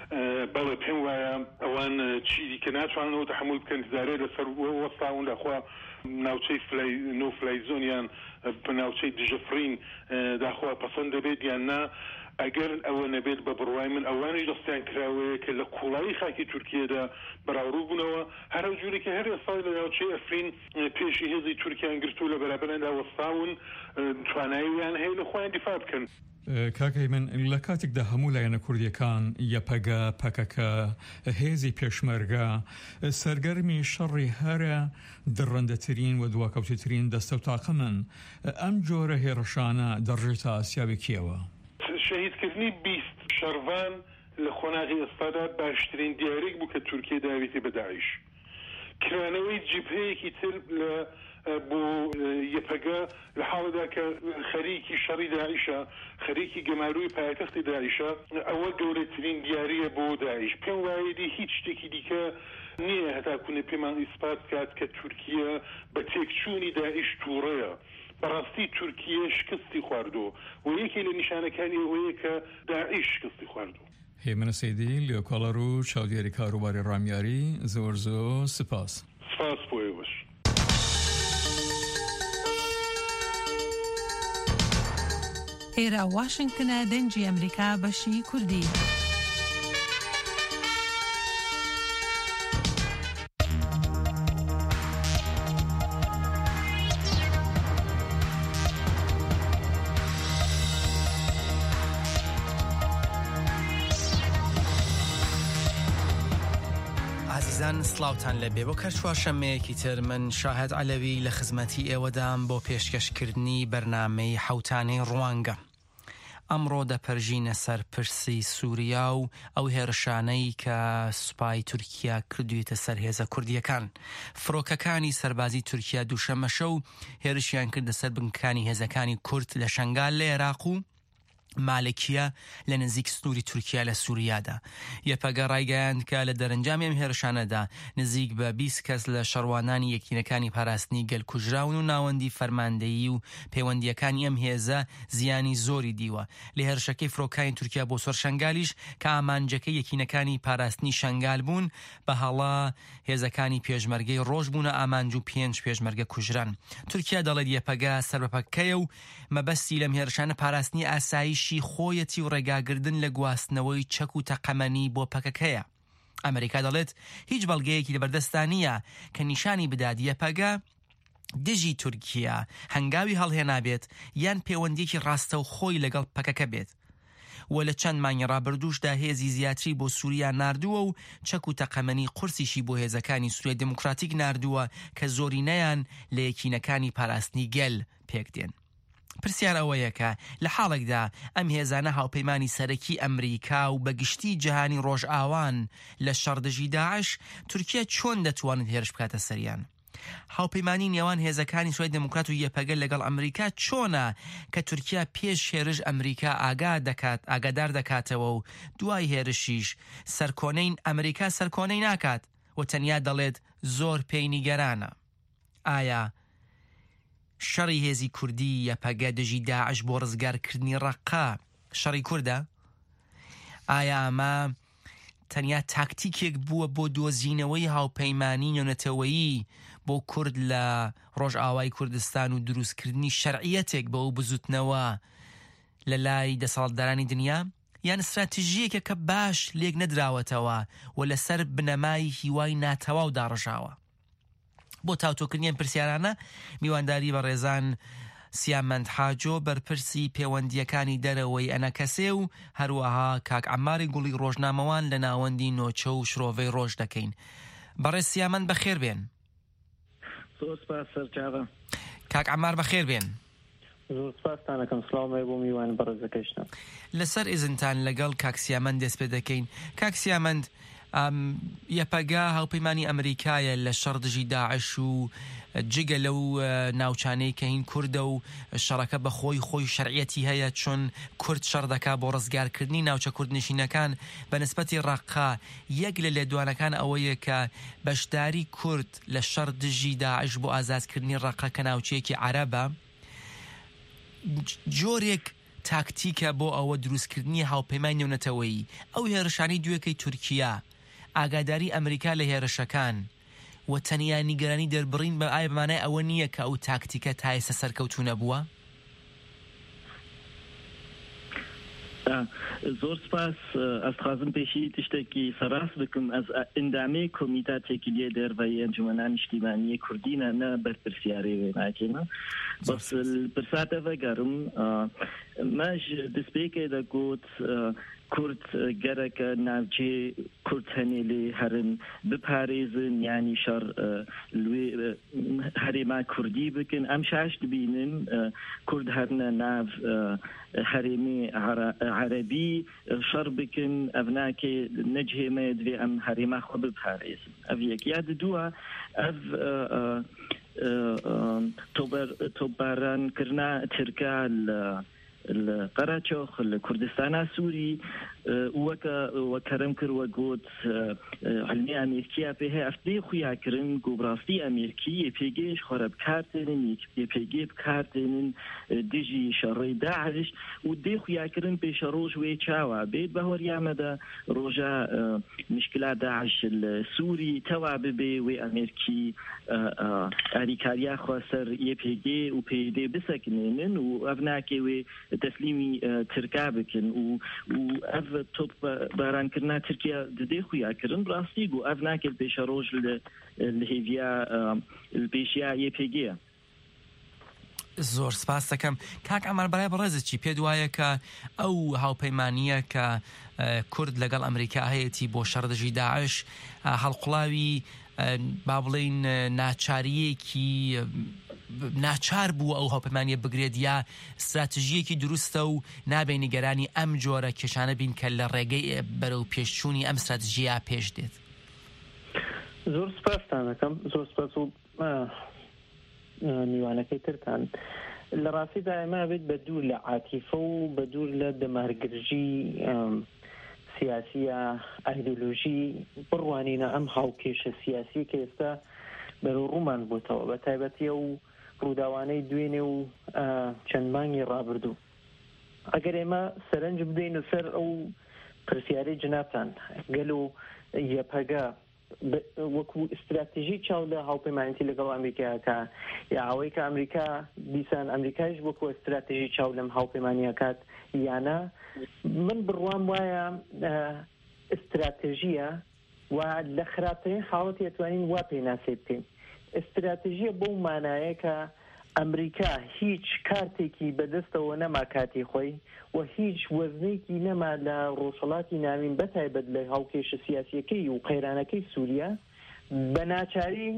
بەڵێ پێم وایە ئەوان چیزی کە ناتوانەوە تەحمل بکەن دارێ لەسەر وەستاون داخوا ناوچەی نۆفلای زۆنیان ناوچەی دژەفرین داخوا پەسەند دەبێت یان نا ئەگەر ئەوە نەبێت بە بڕوای من ئەوانش دەستیان کراوەیە کە لە کوڵایی خاکی تورکیەدا بەراوڕوو بوونەوە هەر ئەو جوورێکی هەر ئێستا لە ناوچەی ئەفرین پێشی هێزی تورکیان گرتو لە بەرابەراندا وەستاون تواناییان هەیە لە خۆیان دیفاع بکەن کاکەی من لە کاتێکدا هەموو لایەنە کوردیەکان یەپەگە پەکەکە هێزی پێشمەرگە سەرگەرمی شەڕی هەرە دڕندەترین و دواکەوتترین دەستە و تاقەمن ئەم جۆرە هێرشانە دەڕژێتە ئاسیاوێکیەوە شەهیدکردنی بیست شەڕڤان لە خۆناغی ئێستادا باشترین دیارێک بوو کە تورکیە داوێتی بە داعیش کرانەوەی جیبهەیەکی تر لە بۆ یەپەگە لە حاڵدا کە خەریکی شەڕی داعیشە خەریکی گەماروی پایتەختی داعیشە ئەوە گەورەترین دیارەیە بۆ داعیش پێم وایە دی هیچ شتێکی دیکە نییە هەتاکوونە پێمان ئیسپات کات کە تورکیە بە تێکچوونی داعیش تووڕەیە بەڕاستی تورکیە شکستی خواردو و یەکێ لە نیشانەکانی ئەوەیە کە داعیش شکستی خواردو هێمنە سەیدی لێ کۆڵەر و چاودێری کاروباری ڕامیاری زۆر زۆر سپاس سپاس بۆی باش ئێرە واشنگتنە دەنجی ئەمریکا بەشی کوردی سلااوان لە بێ بۆ کە چوارشەمەیەکی تر من شاهد عەلەوی لە خزمەتی ئێوەدام بۆ پێشکەشکردنی بەرنامەی حوتانەی ڕوانگە ئەمڕۆ دەپەرژینە سەر پرسی سووریا و ئەو هێرشانەی کە سوپای تورکیا کردوێتە سەر هێزە کوردیەکان فڕۆکەکانی سەربازی تورکیا دووشەمەشە و هێرشیان کردە سەر بنکانی هێزەکانی کورد لە شەنگال لە عێراق و مالکیە لە نزیک سنووری تورکیا لە سووریادا یەپەگە ڕایگەیاند کە لە دەرەنجامی ئەم هێرشانەدا نزیک بە بیست کەس لە شەڕوانانی یەکینەکانی پاراستنی گەل کوژراون و ناوەندی فەرماندەیی و پەیوەندیەکانی ئەم هێزە زیانی زۆری دیوە لە هێرشەکەی فڕۆکانی تورکیا بۆ سۆر شەنگالیش کە ئامانجەکەی یەکینەکانی پاراستنی شەنگال بوون بە هەڵا هێزەکانی پێشمەرگەی ڕۆژ بوونە ئامانج و پێنج پێشمەرگە کوژران تورکیا دەڵێت یەپەگە سەربەپەکەیە و مەبەستی لەم هێرشانە پاراستنی ئاسایی شی خۆیەتی و ڕێگاگردن لە گواستنەوەی چەک و تەقەمەنی بۆ پەکەکەیە ئەمریکا دەڵێت هیچ بەڵگەیەکی لەبەردەستانیە کە نیشانی بدات یەپەگە دژی تورکیا هەنگاوی هەڵهێنابێت یان پەیوەندیەکی ڕاستە و خۆی لەگەڵ پەکەکە بێت و لە چەند مانگی ڕابردووشدا هێزی زیاتری بۆ سووریا ناردووە و چەک و تەقەمەنی قورسیشی بۆ هێزەکانی سووریا دموکراتیک ناردووە کە زۆرینەیان لە یەکینەکانی پاراستنی گەل پێکدێن پرسیار ئەوەیە کە لە حاڵێکدا ئەم هێزانە هاوپەیمانی سەرەکی ئەمریکا و بەگشتی جیهانی ڕۆژئاوان لە شەڕدژی داعش تورکیا چۆن دەتوانێت هێرش بکاتە سەریان هاوپەیمانی نێوان هێزەکانی سوێد دموکرات و یەپەگەل لەگەڵ ئەمریکا چۆنە کە تورکیا پێش هێرش ئەمریکا ئاگا دەکات ئاگادار دەکاتەوە و دوای هێرشیش سەرکۆنەی ئەمریکا سەرکۆنەی ناکات و تەنیا دەڵێت زۆر پێی نیگەرانە. ئایا شەڕی هێزی کوردی یەپەگە دژی داعش بۆ ڕزگارکردنی ڕەقا شەڕی کووردە؟ ئایا ئەمە تەنیا تاکتیکێک بووە بۆ دۆزینەوەی هاوپەیمانی نێونەتەوەیی بۆ کورد لە ڕۆژئاوای کوردستان و دروستکردنی شەرعیەتێک بە ئەو بزوتنەوە لە لای دەسەڵاتدارانی دنیا، یان استراتیژیەکە کە باش لێک نەدراوەتەوە و لەسەر بنەمای هیوای ناتەواو داڕژاوە؟ بۆ تاوتۆکردنیان پرسیارانە میوانداری بە ڕێزان سیامەند حاجۆ بەرپرسی پەیوەندیەکانی دەرەوەی ئەنەکەسێ و هەروەها کاک عەماری گوڵی ڕۆژنامەوان لە ناوەندی نۆچە و شرۆڤەی ڕۆژ دەکەین. بەڕێز سیامەند بەخێر بێن. زۆر سپاس سەرچاوە. کاک عەمار بەخێر بێن. زۆر سپاستانەکەم. سڵاومێ بۆ میوان بەڕێزەکەیشتن. لەسەر ئێزنتان لەگەڵ کاک سیامەند دەست پێ دەکەین. کاک سیامەند، یەپەگا هاوپەیمانی ئەمریکایە لە شەڕ دژی داعش و جگە لەو ناوچانەی کە هین کووردە و شەڕەکە بە خۆی خۆی شەرعیەتی هەیە چۆن کورد شەڕ دەکا بۆ ڕزگارکردنی ناوچە کوردنشینەکان بە نسبەتی ڕەقا. یەک لە لێدوانەکان ئەوەیە کە بەشداری کورد لە شەڕ دژی داعش بۆ ئازادکردنی ڕەقا کە ناوچەیەکی عەرەبە جۆرێک تاکتیکە بۆ ئەوە دروستکردنی هاوپەیمانی نێونەتەوەیی. ئەو هێرشانی دوێکەی تورکیا، ئاگاداری ئەمریکا لە هێرشەکان و تەنیا نیگەرانی دەربڕین بە ئایا بەمانای ئەوە نییە کە ئەو تاکتیکە تا ئێستا سەرکەوتوو نەبووە؟ زۆر سپاس. ئەس خوازم پێشی تشتێکی سەڕاست بکەم. ئەس ئەندامەی کۆمیتا تێکیلیە دەربەی ئەنجومەنانی نیشتیمانی کوردینە نە بەرپرسیارەی وێناکێمە. بەس پرساتە ڤەگەرم مەش دەستپێکێ دەگوت کورد گەرەکە ناوچێ کورد هەنێ لێ هەرن بپارێزن یانی شەڕ هەرێما کوردی بکن. ئەم شاش دبینن کورد هەرنە ناو هەرێمی عەرەبی شەڕ بکن ئەڤ ناکێ نەجهێمە دوێ ئەم هەرێما خۆ بپارێزن. ئەڤ یەک یاد دووە ئەڤ تۆبارانکردنا ترکا القەراچۆخ لە کوردستانە سووری وەکە وەکەرم کرد وە گوت علمی ئەمریکیا پێ هەیە ئەفتەی خویاکردن گوبڕاستی ئەمریکی پێگەیش خۆرە بکارتێنن پێگێ بکارتێنن دژی شەڕی داعش و دێ خویاکردن پێشە ڕۆژ وێ چاوە بێت بە هۆریامەدا ڕۆژە مشکلات داعش سووری تەوا ببێ وێ ئەمریکی ئاریکاریا خۆسەر یە پێگێ و پێدێ بسەکنێنن و ئەڤ ناکێ وێ تەسلیمی ترکا بکن و ئەڤ تۆپ بارانکردنا ترکیا ددێ خویاکردن ڕاستی بوو ئەڤ ناکرد پێشە ڕۆژ لە هێڤیا پێشیا یە پێگەیە. زۆر سپاس دەکەم. کاک عەمار بەڕای بەڕێزت چی پێت وایە کە ئەو هاوپەیمانیە کە کورد لەگەڵ ئەمریکا هەیەی بۆ شەڕ دژی داعش هەڵقوڵاوی با بڵێین ناچاریەکی ناچار بووە ئەو هاوپەیمانیە بگرێت یا استراتیژیەکی دروستە و نابێ نیگەرانی ئەم جۆرە کێشانە بین کە لە ڕێگەی بەرەو پێشچوونی ئەم استراتیژیا پێش دێت؟ زۆر سپاستانەکەم. زۆر سپاس و میوانەکەی ترتان. لە ڕاستیدا ئێمە بێت بە دوور لە عاتیفە و بە دوور لە دەمارگرژی سیاسیە ئایدۆلۆژی بڕوانینە ئەم هاوکێشە سیاسی کە ئێستا بەرەو ڕوومان بووتەوە بە تایبەتیە و ڕووداوانەی دوێنێ و چەند مانگی ڕابردوو. ئەگەر ئێمە سەرنج بدەین و سەر ئەو پرسیارەی جنابتان گەل و یەپەگە وەکو استراتیژی چاو لە هاوپەیمانیەتی لەگەڵ ئەمریکاکە یا ئەوەی کە ئەمریکا دیسان ئەمریکایش وەکو استراتیژی چاو لەم هاوپەیمانیەکات یانە من بڕوام وایە استراتیژیە و لە خراپترین حاڵەتی ئەتوانین وا پێناسێ بکەین. استراتیژیە بەو مانایە کە ئەمریکا هیچ کارتێکی بەدەستەوە نەما کاتی خۆی و هیچ وەزنێکی نەما لە ڕۆژهەڵاتی ناوین بەتایبەت لە هاوکێشە سیاسیەکەی و قەیرانەکەی سووریا بە ناچاری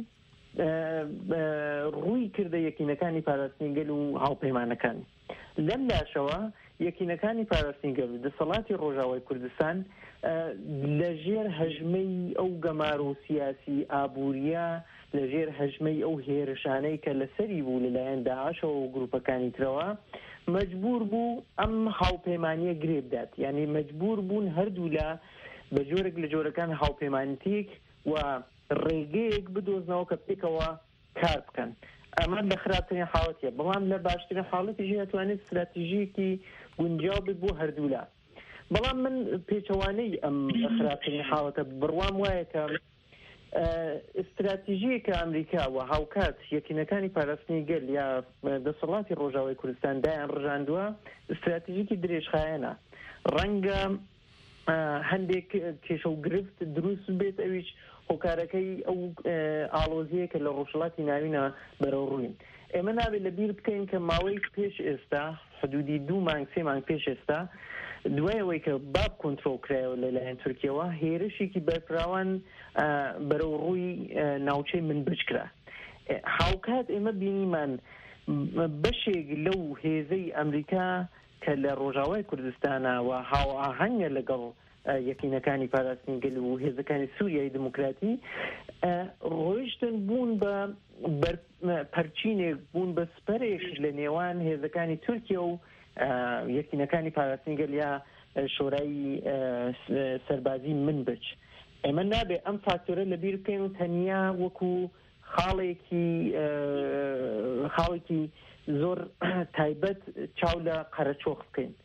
ڕووی کردە یەکینەکانی پاراستنیگەل و هاوپەیمانەکان. لەم لاشەوە یەکینەکانی پاراستنیگەل و دەسەڵاتی ڕۆژاوای کوردستان لەژێر هەژمەی ئەو گەمار و سیاسی ئابووریە لەژێر هەژمەی ئەو هێرشانەی کە لەسەری بوو لەلایەن داعشەوە و گروپەکانی ترەوە مەجبور بوو ئەم هاوپەیمانیە گرێ بدات، یعنی مەجبور بوون هەردوو لە بە جۆرێک لە جۆرەکان هاوپەیمانیتێک و ڕێگەیەک بدۆزنەوە کە پێکەوە کار بکەن. ئەمە لە خراپترین حاڵەتە، بەڵام لە باشترین حاڵەتیژی دەتوانێت استراتیژیەکی گونجاو بێت بۆ هەردوولا. بەڵام من پێچەوانەی ئەم خراپترین حاڵەتە بڕوام وایە کە استراتیژیەکە ئەمریکا و هاوکات یەکینەکانی پاراستنی گەل یا دەسەڵاتی ڕۆژاوای کوردستان دایان ڕژاندووە استراتیژیکی درێژخایەنە. ڕەنگە هەندێک کێشە و گرفت دروست بێت ئەویش هۆکارەکەی ئەو ئاڵۆزیە کە لە ڕۆژهەڵاتی ناوینە بەرەو ڕووین. ئێمە نابێت لەبیر بکەین کە ماوەی پێش ئێستا حدودی دوو مانگ سێ مانگ پێش ئێستا دوایەوەی کە باب کۆنترۆل کرایەوە لەلایەن تورکیەوە هێرشێکی بەرپراوان بەرەو ڕووی ناوچەی منبج کرا. هاوکات ئێمە بینیمان بەشێک لەو هێزەی ئەمریکا کە لە ڕۆژاوای کوردستانە و هاوئاهەنگە لەگەڵ یەکینەکانی پاراستنی گەل و هێزەکانی سووریای دموکراتی ڕۆیشتن بوون بە پەرچینێک بوون بە سپەرێک لە نێوان هێزەکانی تورکیا و یەکینەکانی پاراستنی گەل یا شۆرای سەربازی منبج. ئێمە نابێ ئەم فاکتۆرە لەبیر بکەین و تەنیا وەکو خاڵێکی خاڵێکی زۆر تایبەت چاو لە قەرەچۆخ بکەین.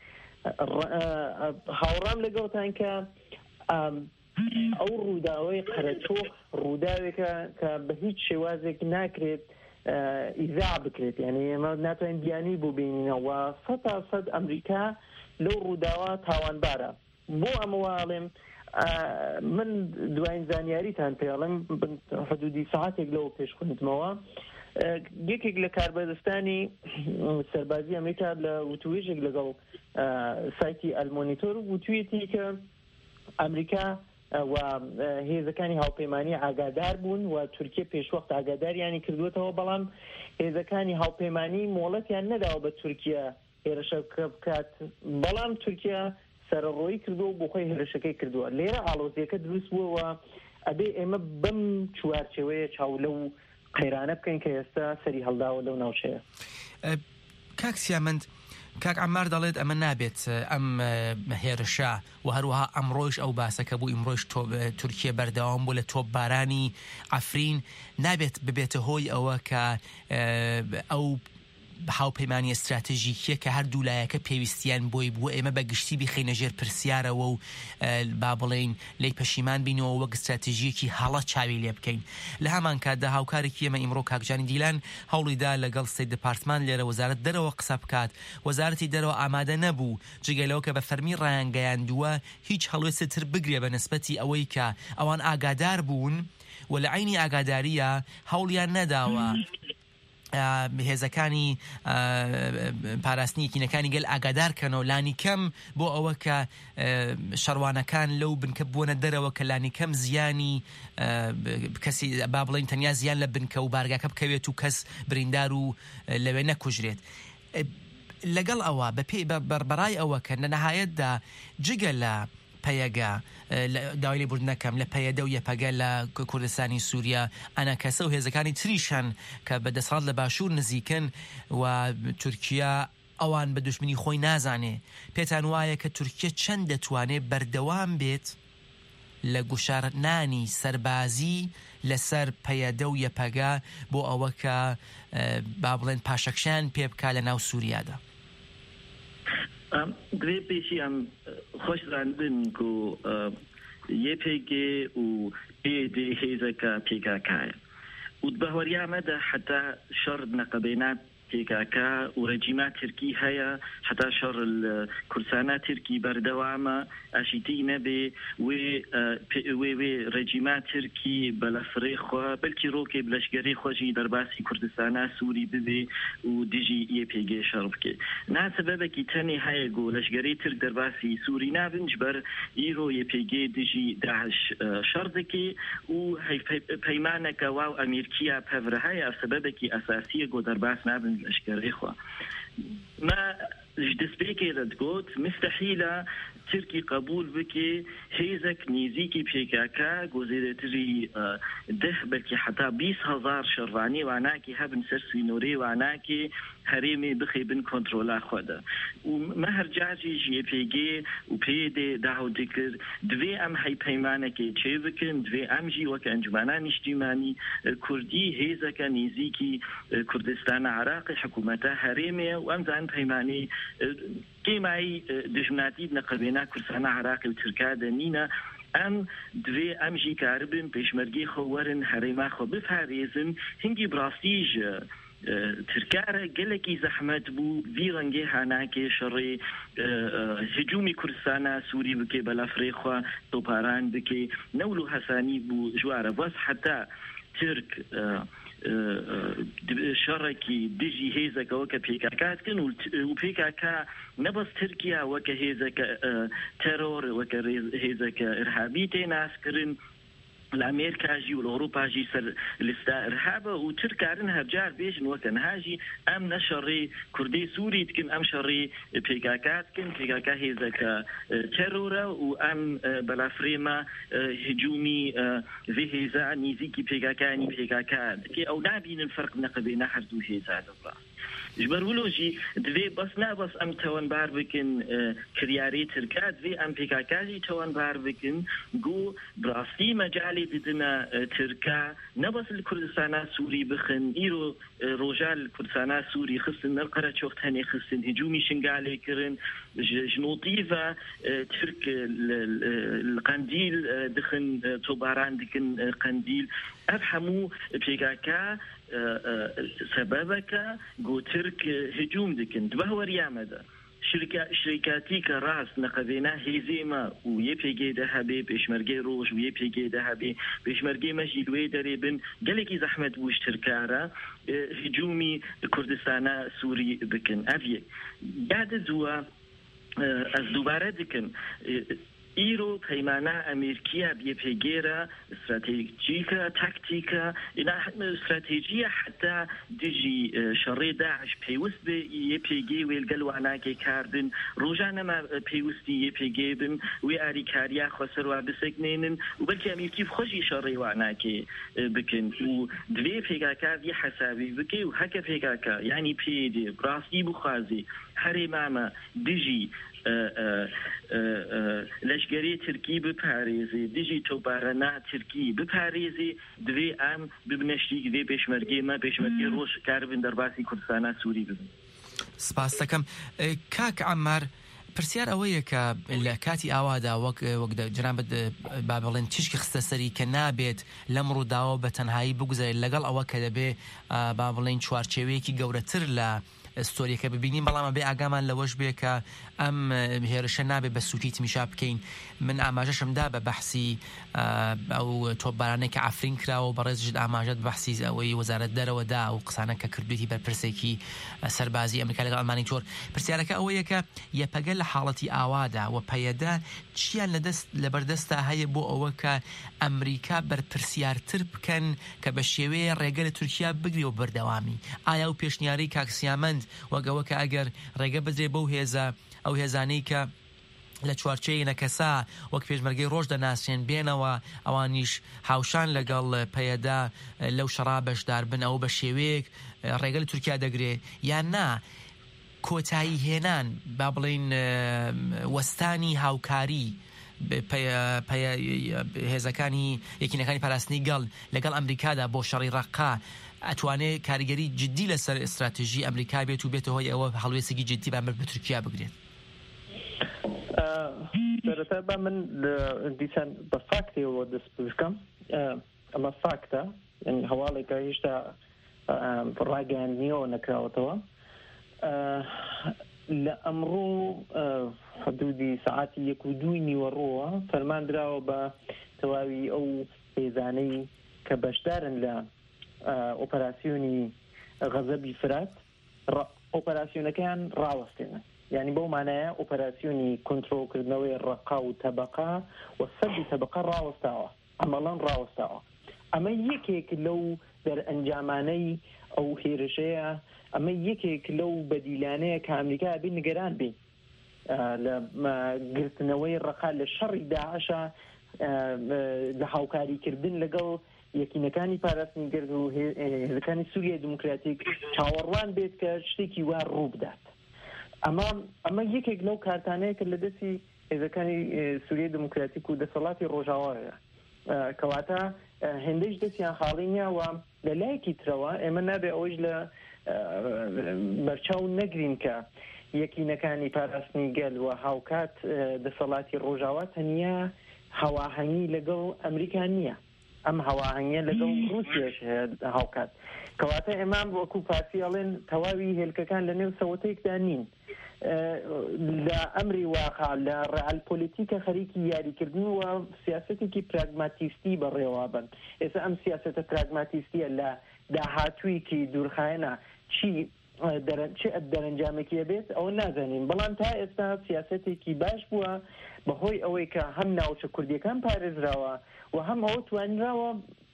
هاوڕام لەگەڵتان کە ئەو ڕووداوەی قەرەچۆخ ڕووداوێکە کە بە هیچ شێوازێک ناکرێت ئیزاع بکرێت، یعنی ئێمە ناتوانین بیانی بۆ بینینەوە سەد تا سەد ئەمریکا لەو ڕووداوە تاوانبارە. بۆ ئەمەواڵێم من دوایین زانیاریتان پێڵم حدودی ساعتێک لەوە پێش خوێندمەوە یەکێک لە کاربەدەستانی سەربازی ئەمریکا لە وتوێژێک لەگەڵ سایتی ئەلمۆنیتۆر وتوێتی کە ئەمریکا و هێزەکانی هاوپەیمانی ئاگادار بوون و تورکیە پێشوەخت ئاگاداریانی کردوێتەوە، بەڵام هێزەکانی هاوپەیمانی مۆڵەتیان نەداوە بە تورکیە هێرشە بکات، بەڵام تورکیە سەرڕۆیی کردووە بۆ خۆی هێرشەکەی کردووە. لێرە ئاڵۆزیەکە دروست بووەوە ئەبێ ئێمە بەم چوارچێوەیە چاو لەو قەیرانە بکەین کە ئێستا سەری هەڵداوە لەو ناوچەیە. کاک سیامەند، کاک عەمار دەڵێت ئەمە نابێت ئەم هێرشە و هەروەها ئەمڕۆیش ئەو باسەکە بوو ئیمڕۆیش تورکیە بەردەوام بوو لە تۆپبارانی ئەفرین نابێت ببێتە هۆی ئەوە کە ئەو هاوپەیمانی استراتیژیکیە کە هەردوو لایەکە پێویستیان بۆی بووە ئێمە بە گشتی بخینە ژێر پرسیارەوە و با بڵێین لی پەشیمان بینەوە وەک استراتیژیەکی هەڵە چاوی لێ بکەین. لە هەمان کاتدا هاوکارێکی ئێمە ئیمڕۆ کاکجانی دیلان هەوڵیدا لەگەڵ سێ دپارتمان لێرە وەزارەت دەرەوە قسە بکات. وەزارەتی دەرەوە ئامادە نەبوو جگەلەوە کە بە فەرمی ڕایانگەیاندووە هیچ هەڵوێستر بگرێ بە نسبەتی ئەوەی کە ئەوان ئاگادار بوون و لە عینی ئاگاداریە هەوڵیان نەداوە هێزەکانی پاراستنی یەکینەکانی گەل ئاگادارکەنەوە لانی کەم بۆ ئەوە کە شەڕوانەکان لەو بنکە بوونە دەرەوە کە لانی کەم زیانی کەسی با بڵێن تەنیا زیان لە بنکە و بارگاکە بکەوێت و کەس بریندار و لەوێ نەکوژرێت. لەگەڵ ئەوە بەربەڕای ئەوە کە لە نەهایەتدا جگە لە پەیەگە داوای لێبوردنەکەم لە پەیەدە و یەپەگە لە کوردستانی سووریا ئەنا کەسە و هێزەکانی تریشان کە بەدەسەڵات لە باشوور نزیکن و تورکیا ئەوان بە دوشمنی خۆی نازانێ. پێتان وایە کە تورکیا چەند دەتوانێت بەردەوام بێت لە گوشارنانی سەربازی لەسەر پەیەدە و یەپەگە بۆ ئەوە کە با بڵێن پاشەکشان پێ بکا لە ناو سووریادا؟ گرێ پێشی ئەم خۆشراندن و یەپێگێ و پێدێ هێزەکە پێکاکایە و بەهۆریامەدا حتا شەڕ نەقەبێنات پێکاکە و ڕێجیما ترکی هەیە حتا شەڕ کورسانە ترکی بەردەوامە ئاشیتی نەبێ وێ وێ ڕێجیما ترکی بەلەفرێ خۆ بەلکی ڕۆکێ بلەشگەری خۆشی دەرباسی کوردستانە سووری ببێ و دژی یە پێگێ شەڕ بکێ ناسەبەبێکی تەنێ هەیە گۆ لەشگەری ترک دەرباسی سووری نابنج بەر ئیرۆ یە پێگێ دژی داعش شەڕ دەکێ و پەیمانەکە واو ئەمیرکیە پەڤرە هەیە سەبەبێکی ئەساسیە گۆ دەرباس نابن لەشگەری خۆ. ما دەستپێکێ دەتگوت مستحیلە ترکی قبول بکێ هێزێک نزیکی پێکاکە گۆزێرەتری ده بەلکی حتا بیست هەزار شەڕوانی واناکی هەبن سەر سینۆرێ واناکی هەرێمێ بخێ بن کۆنترۆلا خۆدە و مە هەرجاجی ژێ پێگێ و پێدێ داهودی کرد دوێ ئەم هەی پەیمانەکێ چێ بکن دوێ ئەمژی وەکە ئەنجومانان نیشتیمانی کوردی هێزەکە نزیکی کوردستانە عراقی حکوومەتە هەرێمێ و ئەمزان پەیمانی کێمایی دژمناتی نەقەبێنا کوردستانە عراقی و ترکادە نینە ئەم دوێ ئەمژی کاربن پێشمەرگی خۆوەرن هەرێما خۆ بپارێزن هنگی بڕاستیژ ترکارە گەلێکی زەحمەت بوو وی ڕەنگێ هاناکێ شەڕێ هجومی کوردستانە سووری بکێ بەلافرێخوا تۆپاران بکێ نەول و هەسانی بوو ژوارە بەس حتا ترک شەڕێکی دژی هێزەکەەوە کە پێکاکاتکن و پێکاکە نەبەست ترکیا وەکە هێزەکە تەرۆر وەکە هێزەکە ئرهابی تێناسکردن لامێرکاژی و ئەوروپاژی سەر لستا ئرهابە و ترکارن هەرجار بێژن وەکە نهاژی ئەم نەشەڕێ کوردی سووری دکن ئەم شەڕێ پێکاکاتکن پێکاکە هێزەکە تەرۆرە و ئەم بەلافرێمە هجومی vê هێزە نزیکی پێکاکانی پێکاکە دکێ ئەو نابینن فەرق نەقەبێنە هەردوو هێزا دەبڕا ژبەرولۆژی دوێ بەس نابەس ئەم تەوەنبار بکن کریارەی ترکا دوێ ئەم پێکاکانی تەوەنبار بکن گو بڕاستی مەجالی ددنە ترکا نەبەس کوردستانە سووری بخن ئیرۆ ڕۆژال کوردستانە سووری خستن نەرقەرە چۆخت هەنێ خستن هجومی شنگالێ کردن ژنۆتیڤە ترک قەندیل دخن تۆباران دکن قەندیل ئەف هەموو پێکاکە سببەکە گۆ ترک هجوم دکن دوە وەریامەدە شریکاتی کە ڕاست نەقەبێنا هێزێمە و یە پێگێدە هەبێ پێشمەرگەی ڕۆژ و یە پێگێدە هەبێ پێشمەرگەی مەژی دوێ دەرێ بن گەلێکی زەحمەت بووش ترکارە هجومی کوردستانە سووری بکن ئەڤێ یادە دووە ئەس دووبارە دکن ئیرۆ پەیمانە ئەمریکیە بێپێگێرە استراتێجیکە تاکتیکە استراتێجیە حتا دژی شەڕێ داعش پێویست بێ یە پێگێ وێلگەل واناکێ کاردن ڕۆژانەما پێویستی یە پێگێ بن وێ ئاریکاریا خۆسەروا بسەکنێنن و بەلکی ئەمریکی خۆشی شەڕێ واناکێ بکن و دوێ پێگاکاوی حەسابی بکەی و هەکە پێگاکە یعنی پێدێ ڕاستی بخوازی هەرێمامە دژی لەشگەری ترکی بپارێزی دژی تۆبارەنا ترکی بپارێزی دوێ ئەم ببنەشتی دوێ پێشمەرگێمە پێشمەرگی ڕۆژ کار بن دەرباسی کوردستانە سووری ببن. سپاس دەکەم کاک عەمار پرسیار ئەوەیە کە لە کاتی ئاوادا وەک وەک جنابەت با بڵێن تیشکی خستە سەری کە نابێت لەم ڕووداوە بە تەنهایی بگوزارێت لەگەڵ ئەوە کە دەبێ با بڵێن چوارچێوەیەکی گەورەتر لە ستۆریەکە ببینیم بەڵام بێ ئاگامان لەوەش بێ کە ئەم هێرشە نابێت بە سووتی تمیشا بکەین من ئاماژەشمدا بە بەحسی ئەو تۆپبارانێک کە ئافرین کراوە بەڕێزشت ئاماژەت بەحسی ئەوەی وەزارەت دەرەوەدا و قسانە کە کردوێتی بەرپرسێکی سەربازی ئەمریکا لەگەڵ ئەڵمانی تۆر پرسیارەکە ئەوەیە کە یەپەگەل لە حاڵەتی ئاوادا و پەیەدا چیان لەبەردەستا هەیە بۆ ئەوە کە ئەمریکا بەرپرسیارتر بکەن کە بە شێوەیە ڕێگە لە تورکیا بگری و بەردەوامی ئایا و پێشنیاری کاکسیامەند وەگەوە کە ئەگەر ڕێگە بدرێ بەو هێزە ئەو هێزانەی کە لە چوارچەی نەکەسا وەک پێشمەرگەی ڕۆژ دەناسێن بێنەوە ئەوانیش هاوشان لەگەڵ پەیەدا لەو شەڕا بەشدار بن ئەو بە شێوەیەک ڕێگە لە تورکیا دەگرێ یان نا کۆتایی هێنان با بڵێن وەستانی هاوکاری هێزەکانی یەکینەکانی پاراستنی گەڵ لەگەڵ ئەمریکادا بۆ شەڕی ڕەقا ئەتوانێت کاریگەری جدی لەسەر ئستراتێژی ئەمریکا بێت و بێتە هۆی ئەوە هەڵوێستێکی جدی بامبەر بە تورکیا بگرێت. سەرەتا با من دیسان بە فاکتێەوە دەست بکەم ئەمە فاکتە هەواڵێکە هێشتا ڕاگەیاندنیەوە نەکراوەتەوە لە ئەمڕۆ حدودی سعاتی یەک و دووی نیوەڕۆوە فەرماندراوە بە تەواوی ئەو هێزانەی کە بەشدارن لە ئۆپەراسیۆنی غەزەبی فرات ئۆپەراسیۆنەکەیان ڕاوەستێنن یعنی بەو مانایە ئۆپەراسیۆنی کۆنترۆلکردنەوەی ڕەقا و تەبەقا و سەدی تەبەقا ڕاوەستاوە ئەمەڵەن ڕاوەستاوە ئەمە یەکێک لەو دەرئەنجامانەی ئەو هێرشەیە، ئەمە یەکێک لەو بەدیلانەیە کە ئەمریکا بێ نیگەران بێ لە گرتنەوەی ڕقا لە شەڕی داعشە، لە هاوکاریکردن لەگەڵ یەکینەکانی پاراستنیگەر و هێزەکانی سووریای دموکراتیک چاوەڕوان بێت کە شتێکی وا ڕوو بدات. ئەمە ئەمە یەکێک لەو کارتانەیە کە لە دەستی هێزەکانی سووریای دموکراتیک و دەسەڵاتی ڕۆژاوایە، کەواتە هێندەیش دەستیان خاڵی نییە و لە لایەکی ترەوە ئێمە نابێ ئەوەش لە بەرچاو نەگرین کە یەکینەکانی پاراستنیگەل و هاوکات دەسەڵاتی ڕۆژاوا تەنیا هەواهەنگی لەگەڵ ئەمریکا نییە، ئەم هەواهەنگیە لەگەڵ رووسیاش هاوکات، کەواتە ئێمە وەکو پارتی ئەڵێن تەواوی هێلکەکان لە نێو سەوەتەیەکدا نین. لە ئەمری واقع لە ڕەئالپۆلیتیکە خەریکی یاریکردن و سیاسەتێکی پراگماتیستی بەڕێوە بن. ئێستا ئەم سیاسەتە پراگماتیستیە لە داهاتوویکی دوورخایەنە چی چه دەرەنجامێکیە بێت ئەوە نازانین، بەڵام تا ئێستا سیاسەتێکی باش بووە بەهۆی ئەوەی کە هەم ناوچە کوردیەکان پارێزراوە و هەم ئەوە توانراوە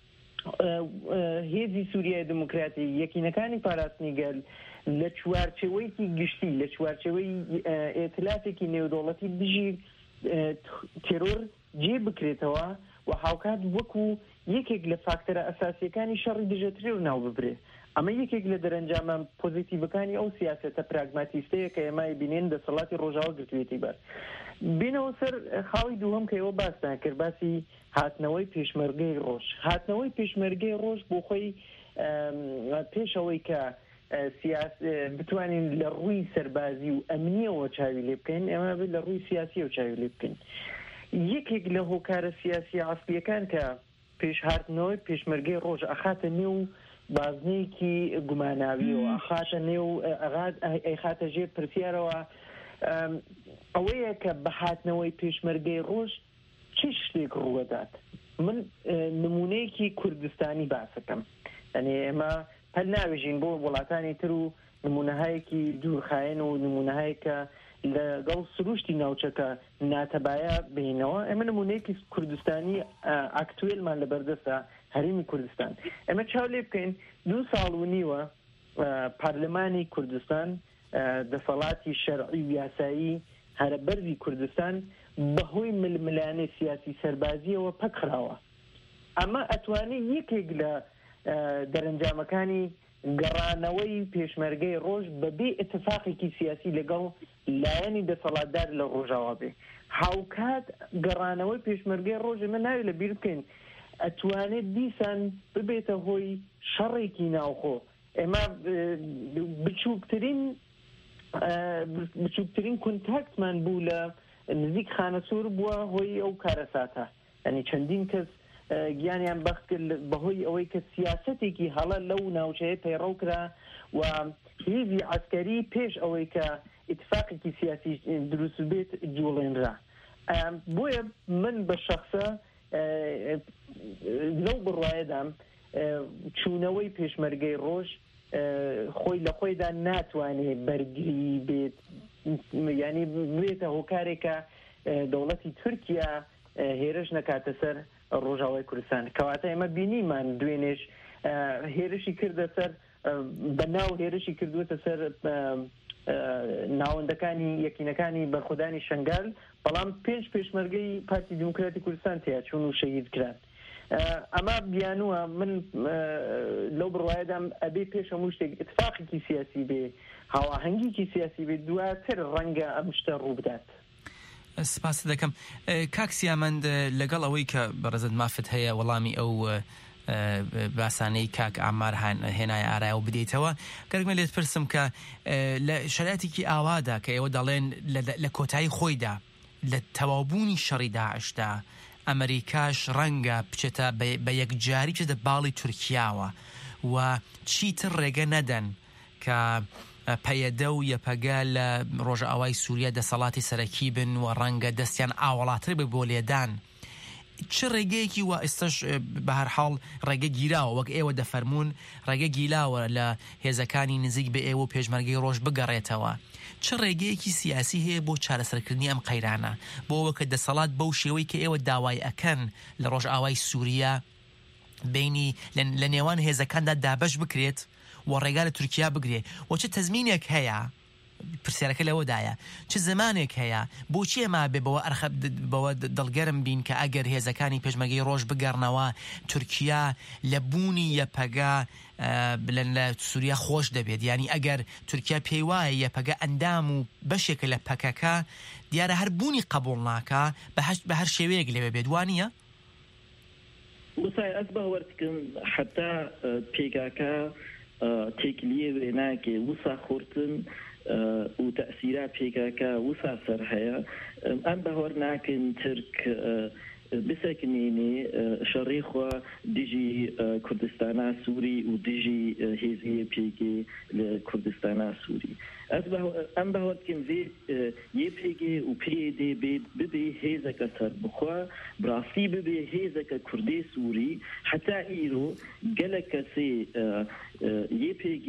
هێزی سووریای دموکراتی یەکینەکانی پاراستنیگەل لە چوارچێوەیەکی گشتی لە چوارچێوەی ئێتلافێکی نێودەوڵەتی دژی تێرۆر جێ بکرێتەوە و هاوکات وەکو یەکێک لە فاکتەرە ئەساسیەکانی شەڕی دژەتری ناو ببرێ. ئەمە یەکێک لە دەرەنجامە پۆزیتیڤەکانی ئەو سیاسەتە پراگماتیستەیە کە ئێمە بینێن دەسەڵاتی ڕۆژاوا گرتوێتی بەر. بینەوە سەر خاڵی دووەم کە ئێوە باستان کرد، باسی هاتنەوەی پێشمەرگەی ڕۆژ. هاتنەوەی پێشمەرگەی ڕۆژ بۆ خۆی پێشەوەی کە بتوانین لە ڕووی سەربازی و ئەمنیەوە چاوی لێ بکەین، ئێمە لە ڕووی سیاسیەوە چاوی لێ بکەین. یەکێک لە هۆکارە سیاسی عەسڵیەکان کە پێشهاتنەوەی پێشمەرگەی ڕۆژ ئەخاتە نێو بازنەیەکی گوماناویەوە، ئەخاتە نێو ئەیخاتە ژێر پرسیارەوە ئەوەیە کە بە هاتنەوەی پێشمەرگەی ڕۆژ چ شتێک ڕووەدات. من نمونەیەکی کوردستانی باسەکەم، یعنی ئێمە هەر ناوێژین بۆ وڵاتانی تر و نمونەهایەکی دوورخایەن و نمونەهایی کە لەگەڵ سروشتی ناوچەکە ناتەبایە بینەوە. ئێمە نمونەیەکی کوردستانی ئاکتوێلمان لە بەردەستە هەرێمی کوردستان. ئێمە چاو لێ بکەین دوو ساڵ و نیوە پارلەمانی کوردستان دەسەڵاتی شەرعی و یاسایی هەرە بەرزی کوردستان بەهۆی ململانەی سیاسی سەربازیەوە پەکخراوە. ئەمە ئەتوانی یەکێک لە دەرەنجامەکانی گەڕانەوەی پێشمەرگەی ڕۆژ بەبێ ئتفاقێکی سیاسی لەگەڵ لایەنی دەسەڵاتدار لە ڕۆژاوا بێ. هاوکات گەڕانەوەی پێشمەرگەی ڕۆژ ئێمە ناوێت لە بیر بکەین ئەتوانێت دیسان ببێتە هۆی شەڕێکی ناوخۆ. ئێمە بچووکترین بچووکترین کۆنتاکتمان بوو لە نزیک خانەسوور بووە هۆی ئەو کارەساتە، یعنی چەندین کەس گیانیان بەخت کرد بەهۆی ئەوەی کە سیاسەتێکی هەڵە لەو ناوچەیە پەیڕەو کرا و هێزی عەسکەری پێش ئەوەی کە ئیتفاقێکی سیاسی دروست بێت جوڵێنرا. بۆیە من بە شەخصە لەو بڕوایەدام چوونەوەی پێشمەرگەی ڕۆژ خۆی لە خۆیدا ناتوانێت بەرگری بێت، یعنی بێتە هۆکارێکە دەوڵەتی تورکیا هێرش نەکاتە سەر ڕۆژاوای کوردستان. کەواتە ئێمە بینیمان دوێنێش هێرشی کردە سەر بە ناو هێرشی کردووەتە سەر ناوەندەکانی یەکینەکانی بەرخۆدانی شنگال، بەڵام پێنج پێشمەرگەی پارتی دیموکراتی کوردستان تیا چوون و شەهید کران. ئەمە بیانووە من لەو بڕوایەدام ئەبێ پێش هەموو شتێک اتفاقێکی سیاسی بێ، هاواهەنگێکی سیاسی بێ، دواتر ڕەنگە ئەم شتە ڕوو بدات. سپاس دەکەم. کاکسیامەند لەگەڵ ئەوەی کە بەڕێزت مافت هەیە وەڵامی ئەو باسانەی کاک ئامار هێنای ئارایە و بدەیتەوە، گەرگمە لێت پرسم کە لە شەرایەتێکی ئاوادا کە ئێوە دەڵێن لە کۆتایی خۆیدا لە تەواوبوونی شەڕی داعشدا ئەمریکاش ڕەنگە بچێتە بە یەکجاری بچێتە باڵی تورکیاوە و چیتر ڕێگە نەدەن کە پەیەدە و یەپەگە لە ڕۆژە ئاوای سووریا دەسەڵاتی سەرەکی بن و ڕەنگە دەستیان ئاوەڵاتر بێ بۆ لێدان. چ ڕێگەیەکی و ئێستش بە هەر حاڵ ڕێگە گیراوە وەک ئێوە دەفەرمونون ڕێگە گیلاوە لە هێزەکانی نزیک بە ئێوە پێشمەرگەی ڕۆژ بگەڕێتەوە. چ ڕێگەیەکی سیاسی هەیە بۆ چارەسەرکردنی ئەم قەیرانە بۆ ئەوە کە دەسەڵات بەو شێوەی کە ئێوە داوای ئەکەن لە ڕۆژ ئاوای سووریا بینی لە نێوان هێزەکاندا دابەش بکرێت و ڕێگا لە تورکیا بگرێت و چه تەزمینێک هەیە پرسیارەکە لەوەدایە چه زمانێک هەیە بۆچی ئێمە بێ بەوە ئەرخە بەوە دڵگەرم بین کە ئەگەر هێزەکانی پێشمەرگەی ڕۆژ بگەڕنەوە تورکیا لە بوونی یەپەگا لە سووریا خۆش دەبێت یعنی ئەگەر تورکیا پێی وایە یەپەگە ئەندام و بەشێکە لە پەکەکە دیارە هەر بوونی قبول ناکە بە هەر شێوەیەک لێوێ بێت وانە وسای ئەس باوەڕکەم حتا پێکاکە تێکلیە وێ ناکێ وسا خورتن و تأثیرات پێکاکە وسا سەر هەیە ئەم باوەڕ ناکەن ترک بسەکنێنێ شەڕێخوا دژی کوردستانە سووری و دژی هێزیە پێگێ لە کوردستانە سووری ئەم باوەڕکەم vê yê pê g û P Y D bibê hêzeka serbixwe birastî bibê hêzeka Kurdê Sûrî heta îro gelek kesê yê pê g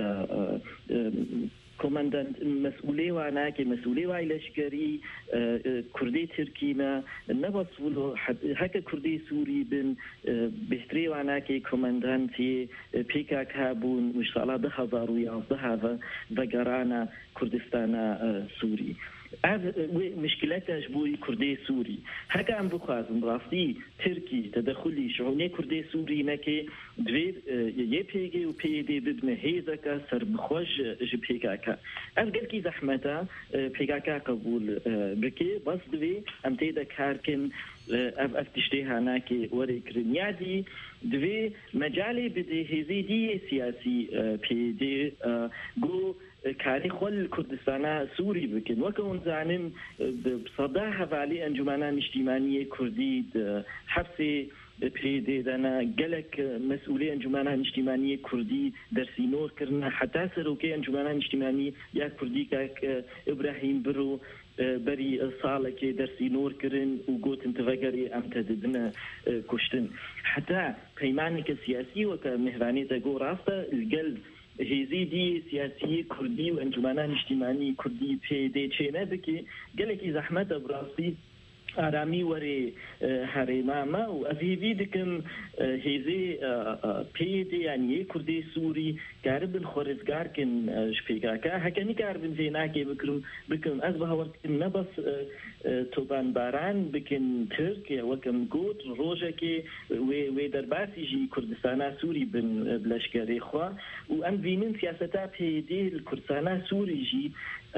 كوماندان مسؤولي وعناكي مسؤولي واي لشكري كردي تركينا نبصولو هكا كردي سوري بن بهتري وعناكي كوماندان تي بيكا كابون وش الله ده هزار ويازده هذا بقرانا كردستانا سوري مشكلتها جبوي كردي سوري هكا عم بخازم راستي تركي تدخلي شعوني كردي سوري نكي دوير يبيجي وبيدي ببنى هيزكا سر بخوش جبيكاكا أفقل زحمتا بيكاكا قبول بكي بس دوي أم تيدا كاركن أف أفتشتيها ناكي وريكرن يادي دوي مجالي بدي هزي دي سياسي بيدي جو کاری خل کردستان سوری بکن وکون زانم بصدا حوالی انجمنان اجتماعی کردی حبس پیدا دنا گلک مسئولی انجمنان اجتماعی کردی در سینور کردن حتی سروکی انجمنان اجتماعی یا کردی که ابراهیم برو بری ساله که در سینور کردن و گوت انتفاقی امتدادنا کشتن حتی پیمانی که سیاسی و که مهرانی تگو راسته القلب هزي دي سياسية كردي وانجمنان اجتماعي كردي بي دي چينه بكي قالك زحمة براسي آرامی وری هریماما و افیوی دکم هزی پیدی یعنی کردی سوری کاربن خورزگار کن شپیکاکا هکنی کاربن زیناکی بکرم بکم از بهاورد نبس توبان باران بکن ترک وکم گوت روژه که و در باسی جی کردستانا سوری بن بلشکری خوا و ام بینن سیاستا پیدی کردستانا سوری جی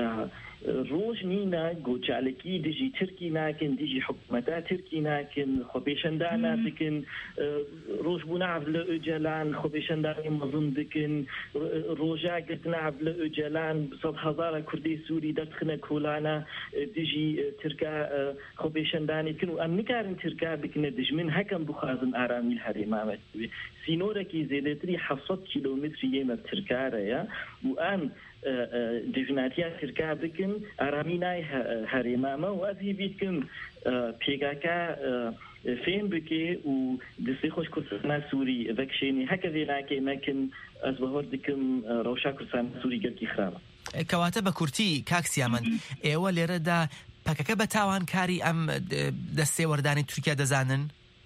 روج نینا گوچالکی دیجی ترکی ناکن دیجی حکومتا ترکی ناکن خوبیشندانا بکن روج بونا عبل اجلان خوبیشندانی مظن بکن روجا قلتنا عبل اجلان صد هزار کردی سوری دخنا کولانا دیجی ترکا خوبیشندانی بکن و ام نکارن ترکا بکن دجمن هکم بخازن آرامی الحریمامت سینورکی زیدتری هفتصد کیلومتر یمر ترکا ریا و ام دیجناتیا ترکا بکن آرامی نای هریمامه و از هی بیتکن پیگاکا فهم بکی و دستی خوش کردستان سوری وکشینی هکا ویلاکی مکن از بهار دکم روشا کردستان سوری گرکی خرامه کەواتە بە کورتی کاکسیامن ئێوە لێرەدا پەکەکە بە تاوانکاری ئەم دەستێوەردانی تورکیا دەزانن؟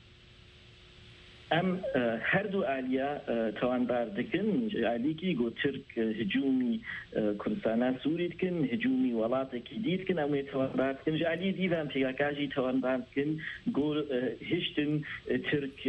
ام هر دو آلیا توانبار دکن آلیکی گو ترک هجومی کردستان سوری دکن هجومی ولاتی کی دید کن امی توانبار دکن جالی دیوان پیگاکاجی توانبار دکن گو هشتن ترک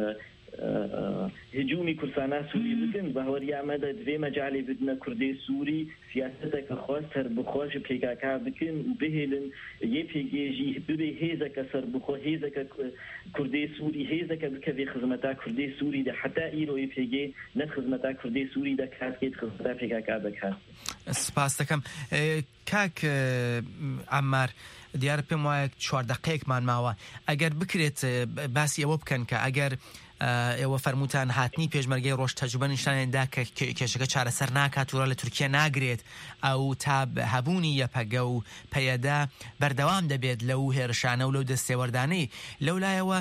هجومی کردستان سوری بکن بهوری آمده دوی مجالی بدن کردی سوری سیاست که خواست هر بخواش پیگاکا بکن و بهلن یه پیگیجی ببه هیزه که سر بخوا هیزه که کردی سوری هیزه که بکوی خدمتا کردی سوری ده حتی ایرو یه پیگی نت خدمتا کردی سوری ده کاسکیت خدمتا پیگاکا بکن سپاس دەکەم کاک عمار دیارە پێم وایە چوار دەقەیەکمان ماوە ئەگەر بکرێت باسی ئەوە بکەن کە ئەگەر ئێوە فەرمووتان هاتنی پێشمەرگەی ڕۆژ تەجروبە نیشانێندا کە کێشەکە چارەسەر ناکات وڕە لە تورکیا ناگرێت ئەو تا هەبوونی یەپەگە و پەیەدا بەردەوام دەبێت لەو هێرشانە و لەو دەستێوەردانەی لەولایەوە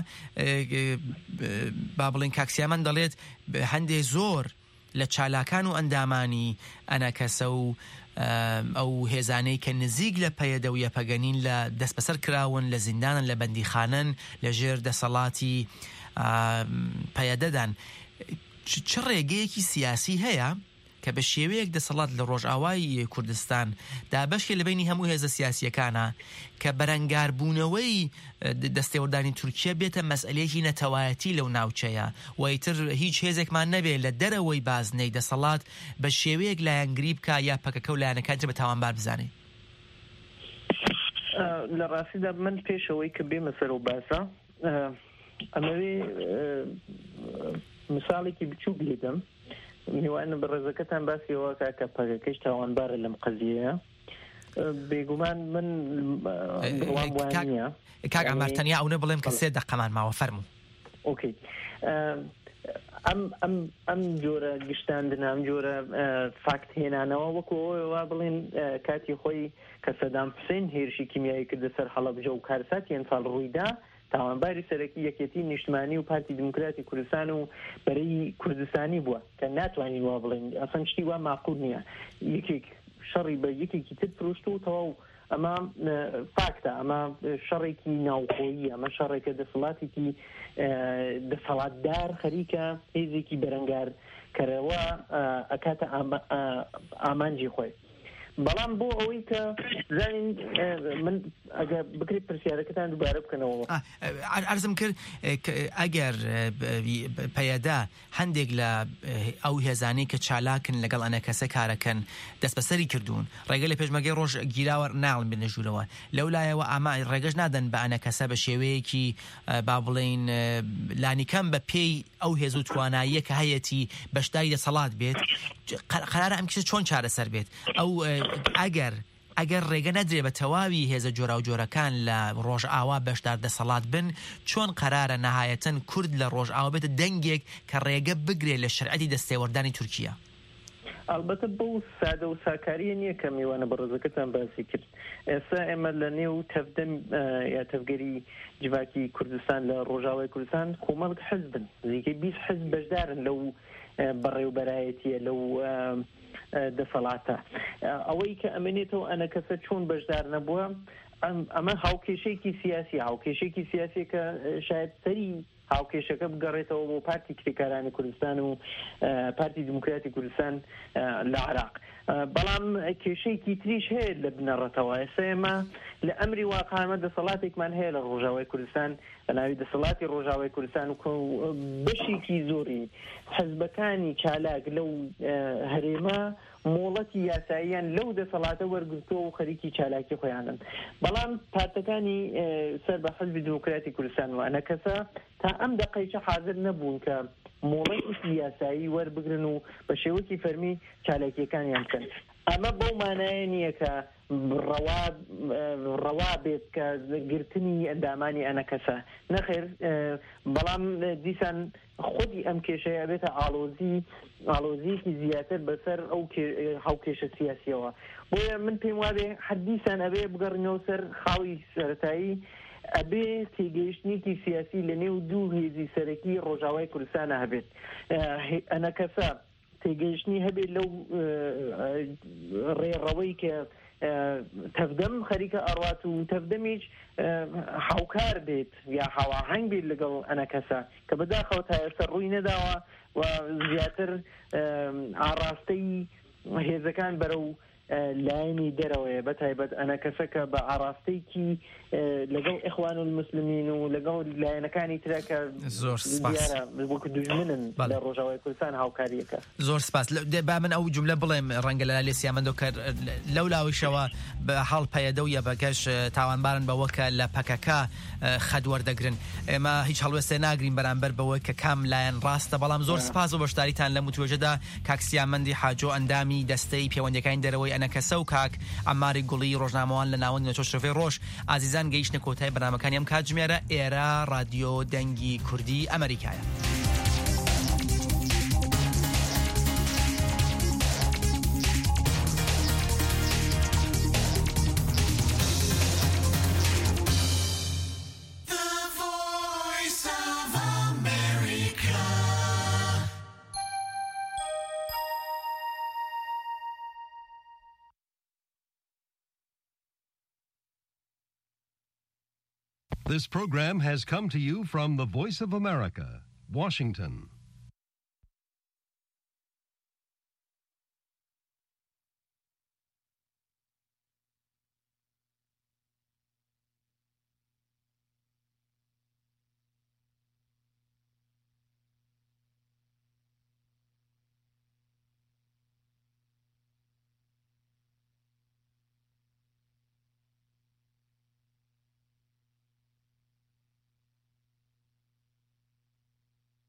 با بڵین کاکسیامان دەڵێت هەندێک زۆر لە چالاکان و ئەندامانی ئەنەکەسە و ئەو هێزانەی کە نزیک لە پەیەدە و یەپەگەنین لە دەست بەسەر کراون لە زیندانن لە بەندیخانن لە ژێر دەسەڵاتی پەیادەدان چ ڕێگەیەکی سیاسی هەیە کە بە شێوەیەک دەسەڵات لە ڕۆژئاوای کوردستان دا بەشێ لە بینی هەموو هێزە سیاسیەکانە کە بەرەنگاربوونەوەی دەستێوەردانی تورکیا بێتە مەسئلەیەکی نەتەوایەتی لەو ناوچەیە و ئیتر هیچ هێزێکمان نەبێت لە دەرەوەی بازنەی دەسەڵات بە شێوەیەک لایەنگری بکە یا پەکەکە و لایەنەکانتر بە تاوانبار بزانێ. لە ڕاستیدا من پێشەوەی کە بێمە سەر و باسە ئەمەوێ مثالێکی بچوو بێدەم میوانە بە ڕێزەکەتان باسیەوە کە پەکەکەش تاوانبارە لەم قەزیەیە بێگومان من بڵام وانە کاک ئامارتەنیا ئەوە بڵێم کە سێ دەقەمان ماوە فەرموو. ئۆکەی ئەم ئەم ئەم جۆرە گشتاندن ئەم جۆرە فاکت هێنانەوە وەکو وا بڵێن کاتی خۆی کە سەدام حوسێن هێرشی کیمیایی کردە سەر حەڵەبجە و کارساتی ئەمساڵ ڕوویدا تاوانباری سەرەکی یەکێتی نیشتمانی و پارتی دموکراتی کوردستان و بەرەی کوردستانی بووە کە ناتوانین وا بڵێن ئەسەن شتی وا ماقول نییە یەکێک شەڕی بە یەکێکی تر فرۆشت و تەواو ئەمە فاکتە ئەمە شەڕێکی ناوخۆیی ئەمە شەڕێکە دەسەڵاتێکی دەسەڵاتدار خەریکە هێزێکی بەرەنگار کەرەوە ئەکاتە ئامانجی خۆی. بەڵام بۆ ئەوەی کە زانین من ئەگە بکرێت پرسیارەکەتان دووبارە بکەنەوە عەرزم کرد ئەگەر پەیەدا هەندێک لە ئەو هێزانەی کە چالاکن لەگەڵ ئەنە کەسە کارەکەن دەست بەسەری کردوون ڕێگە لە پێشمەرگەی ڕۆژ گیراوە ناڵن بێنە ژوورەوە لەولایەوە ئاما ڕێگەش نادەن بە ئەنە کەسە بە شێوەیەکی با بڵێن لانیکەم بە پێی ئەو هێز و تواناییە کە هەیەی بەشداری دەسەڵات بێت قەرارە ئەم کیسە چۆن چارەسەر بێت ئەو ئەگەر ئەگەر ڕێگە نەدرێ بە تەواوی هێزە جۆرا و جۆرەکان لە ڕۆژئاوا بەشدار دەسەڵات بن چۆن قەرارە نەهایەتەن کورد لە ڕۆژئاوا بێتە دەنگێک کە ڕێگە بگرێ لە شەرعەتی دەستێوەردانی تورکیا؟ ئەلبەتە بۆ سادە و ساکاریە نییە کە میوانە بە ڕۆژەکەتان باسی کرد. ئێستا ئێمە لە نێو تەفدەم یا تەفگەری جیواکی کوردستان لە ڕۆژاوای کوردستان کۆمەڵک حزبن نزیکەی بیست حزب بەشدارن لەو بەڕێوبەرایەتیە لەو دەسەڵاتە. ئەوەی کە ئەمێنێتەوە ئەنە کەسە چۆن بەشدار نەبووە ئەمە هاوکێشەیەکی سیاسی هاوکێشێکی سیاسی کە شاید سەری هاوکێشەکە بگەڕێتەوە بۆ پارتی کرێکارانی کوردستان و پارتی دموکراتی کوردستان لە عێراق. بەڵام کێشەیەکی تریش هەیە لە بنەڕەتەوە. ئێستا ئێمە لە ئەمری واقعامە دەسەڵاتێکمان هەیە لە ڕۆژاوای کوردستان لە ناوی دەسەڵاتی ڕۆژاوای کوردستان و بەشێکی زۆری حزبەکانی چالاک لەو هەرێمە مۆڵەتی یاساییان لەو دەسەڵاتە وەرگرتووە و خەریکی چالاکی خۆیانن. بەڵام پارتەکانی سەر بە حزبی دموکراتی کوردستان و ئەنە کەسە تا ئەم دەقەیچە حاضر نەبوون کە مۆڵەتی یاسایی وەربگرن و بە شێوەکی فەرمی چالاکیەکانیان بکەن. ئەمە بەو مانایە نییە کە ڕەوا بێت کە گرتنی ئەندامانی ئەنە کەسە نەخێر، بەڵام دیسان خودی ئەم کێشەیە بێتە ئاڵۆزی ئاڵۆزیەکی زیاتر بەسەر ئەو هاوکێشە سیاسیەوە. بۆیە من پێم وابێ حەدیسان ئەبێ بگەڕنەوە سەر خاوی سەرەتایی ئەبێ تێگەیشتنیکی سیاسی لە نێو دوو هێزی سەرەکی ڕۆژاوای کوردستانە هەبێت. ئەنە کەسە تێگەیشتنی هەبێت لەو ڕێڕەوەی کە تەفدەم خەریکە ئەڕوات و تەفدەمیش هاوکار بێت یا هاواهەنگ بێت لەگەڵ ئەنە کەسە کە بەداخەوە تا ئێستا ڕووی نەداوە و زیاتر ئاڕاستەی هێزەکان بەرەو لایەنی دەرەوەیە بەتایبەت ئەنە کەسە کە بە ئاڕاستەیەکی لەگەڵ ئیخوان المسلمین و لەگەڵ لایەنەکانی ترە کە دیارە وەکو دوژمنن لە ڕۆژاوای کوردستان هاوکاریەکە. زۆر سپاس. با من ئەو جملە بڵێم ڕەنگە لە لێسیامەندۆ کە لەو لاویشەوە بە هەڵ پەیەدە و یەبەکەش تاوانبارن بەوە کە لە پەکەکە خەد وەردەگرن. ئێمە هیچ هەڵوێستێ ناگرین بەرامبەر بەوەی کە کام لایەن ڕاستە. بەڵام زۆر سپاس و بەشداریتان لە متوێژەدا کاک سیامەندی حاجۆ ئەندامی دەستەی پەیوەندیەکانی دەرەوەی ئەنە کەسە و کاک ئەماری گوڵی ڕۆژنامەوان لە ناوەندی نەتۆشرفەی ڕۆژ. ئازیزان گەیشتنە کۆتای بەنامەکانی ئەم کاتژمێرە ئێرە رادیۆ دەنگی کوردی ئەمریکایە. This program has come to you from the Voice of America, Washington.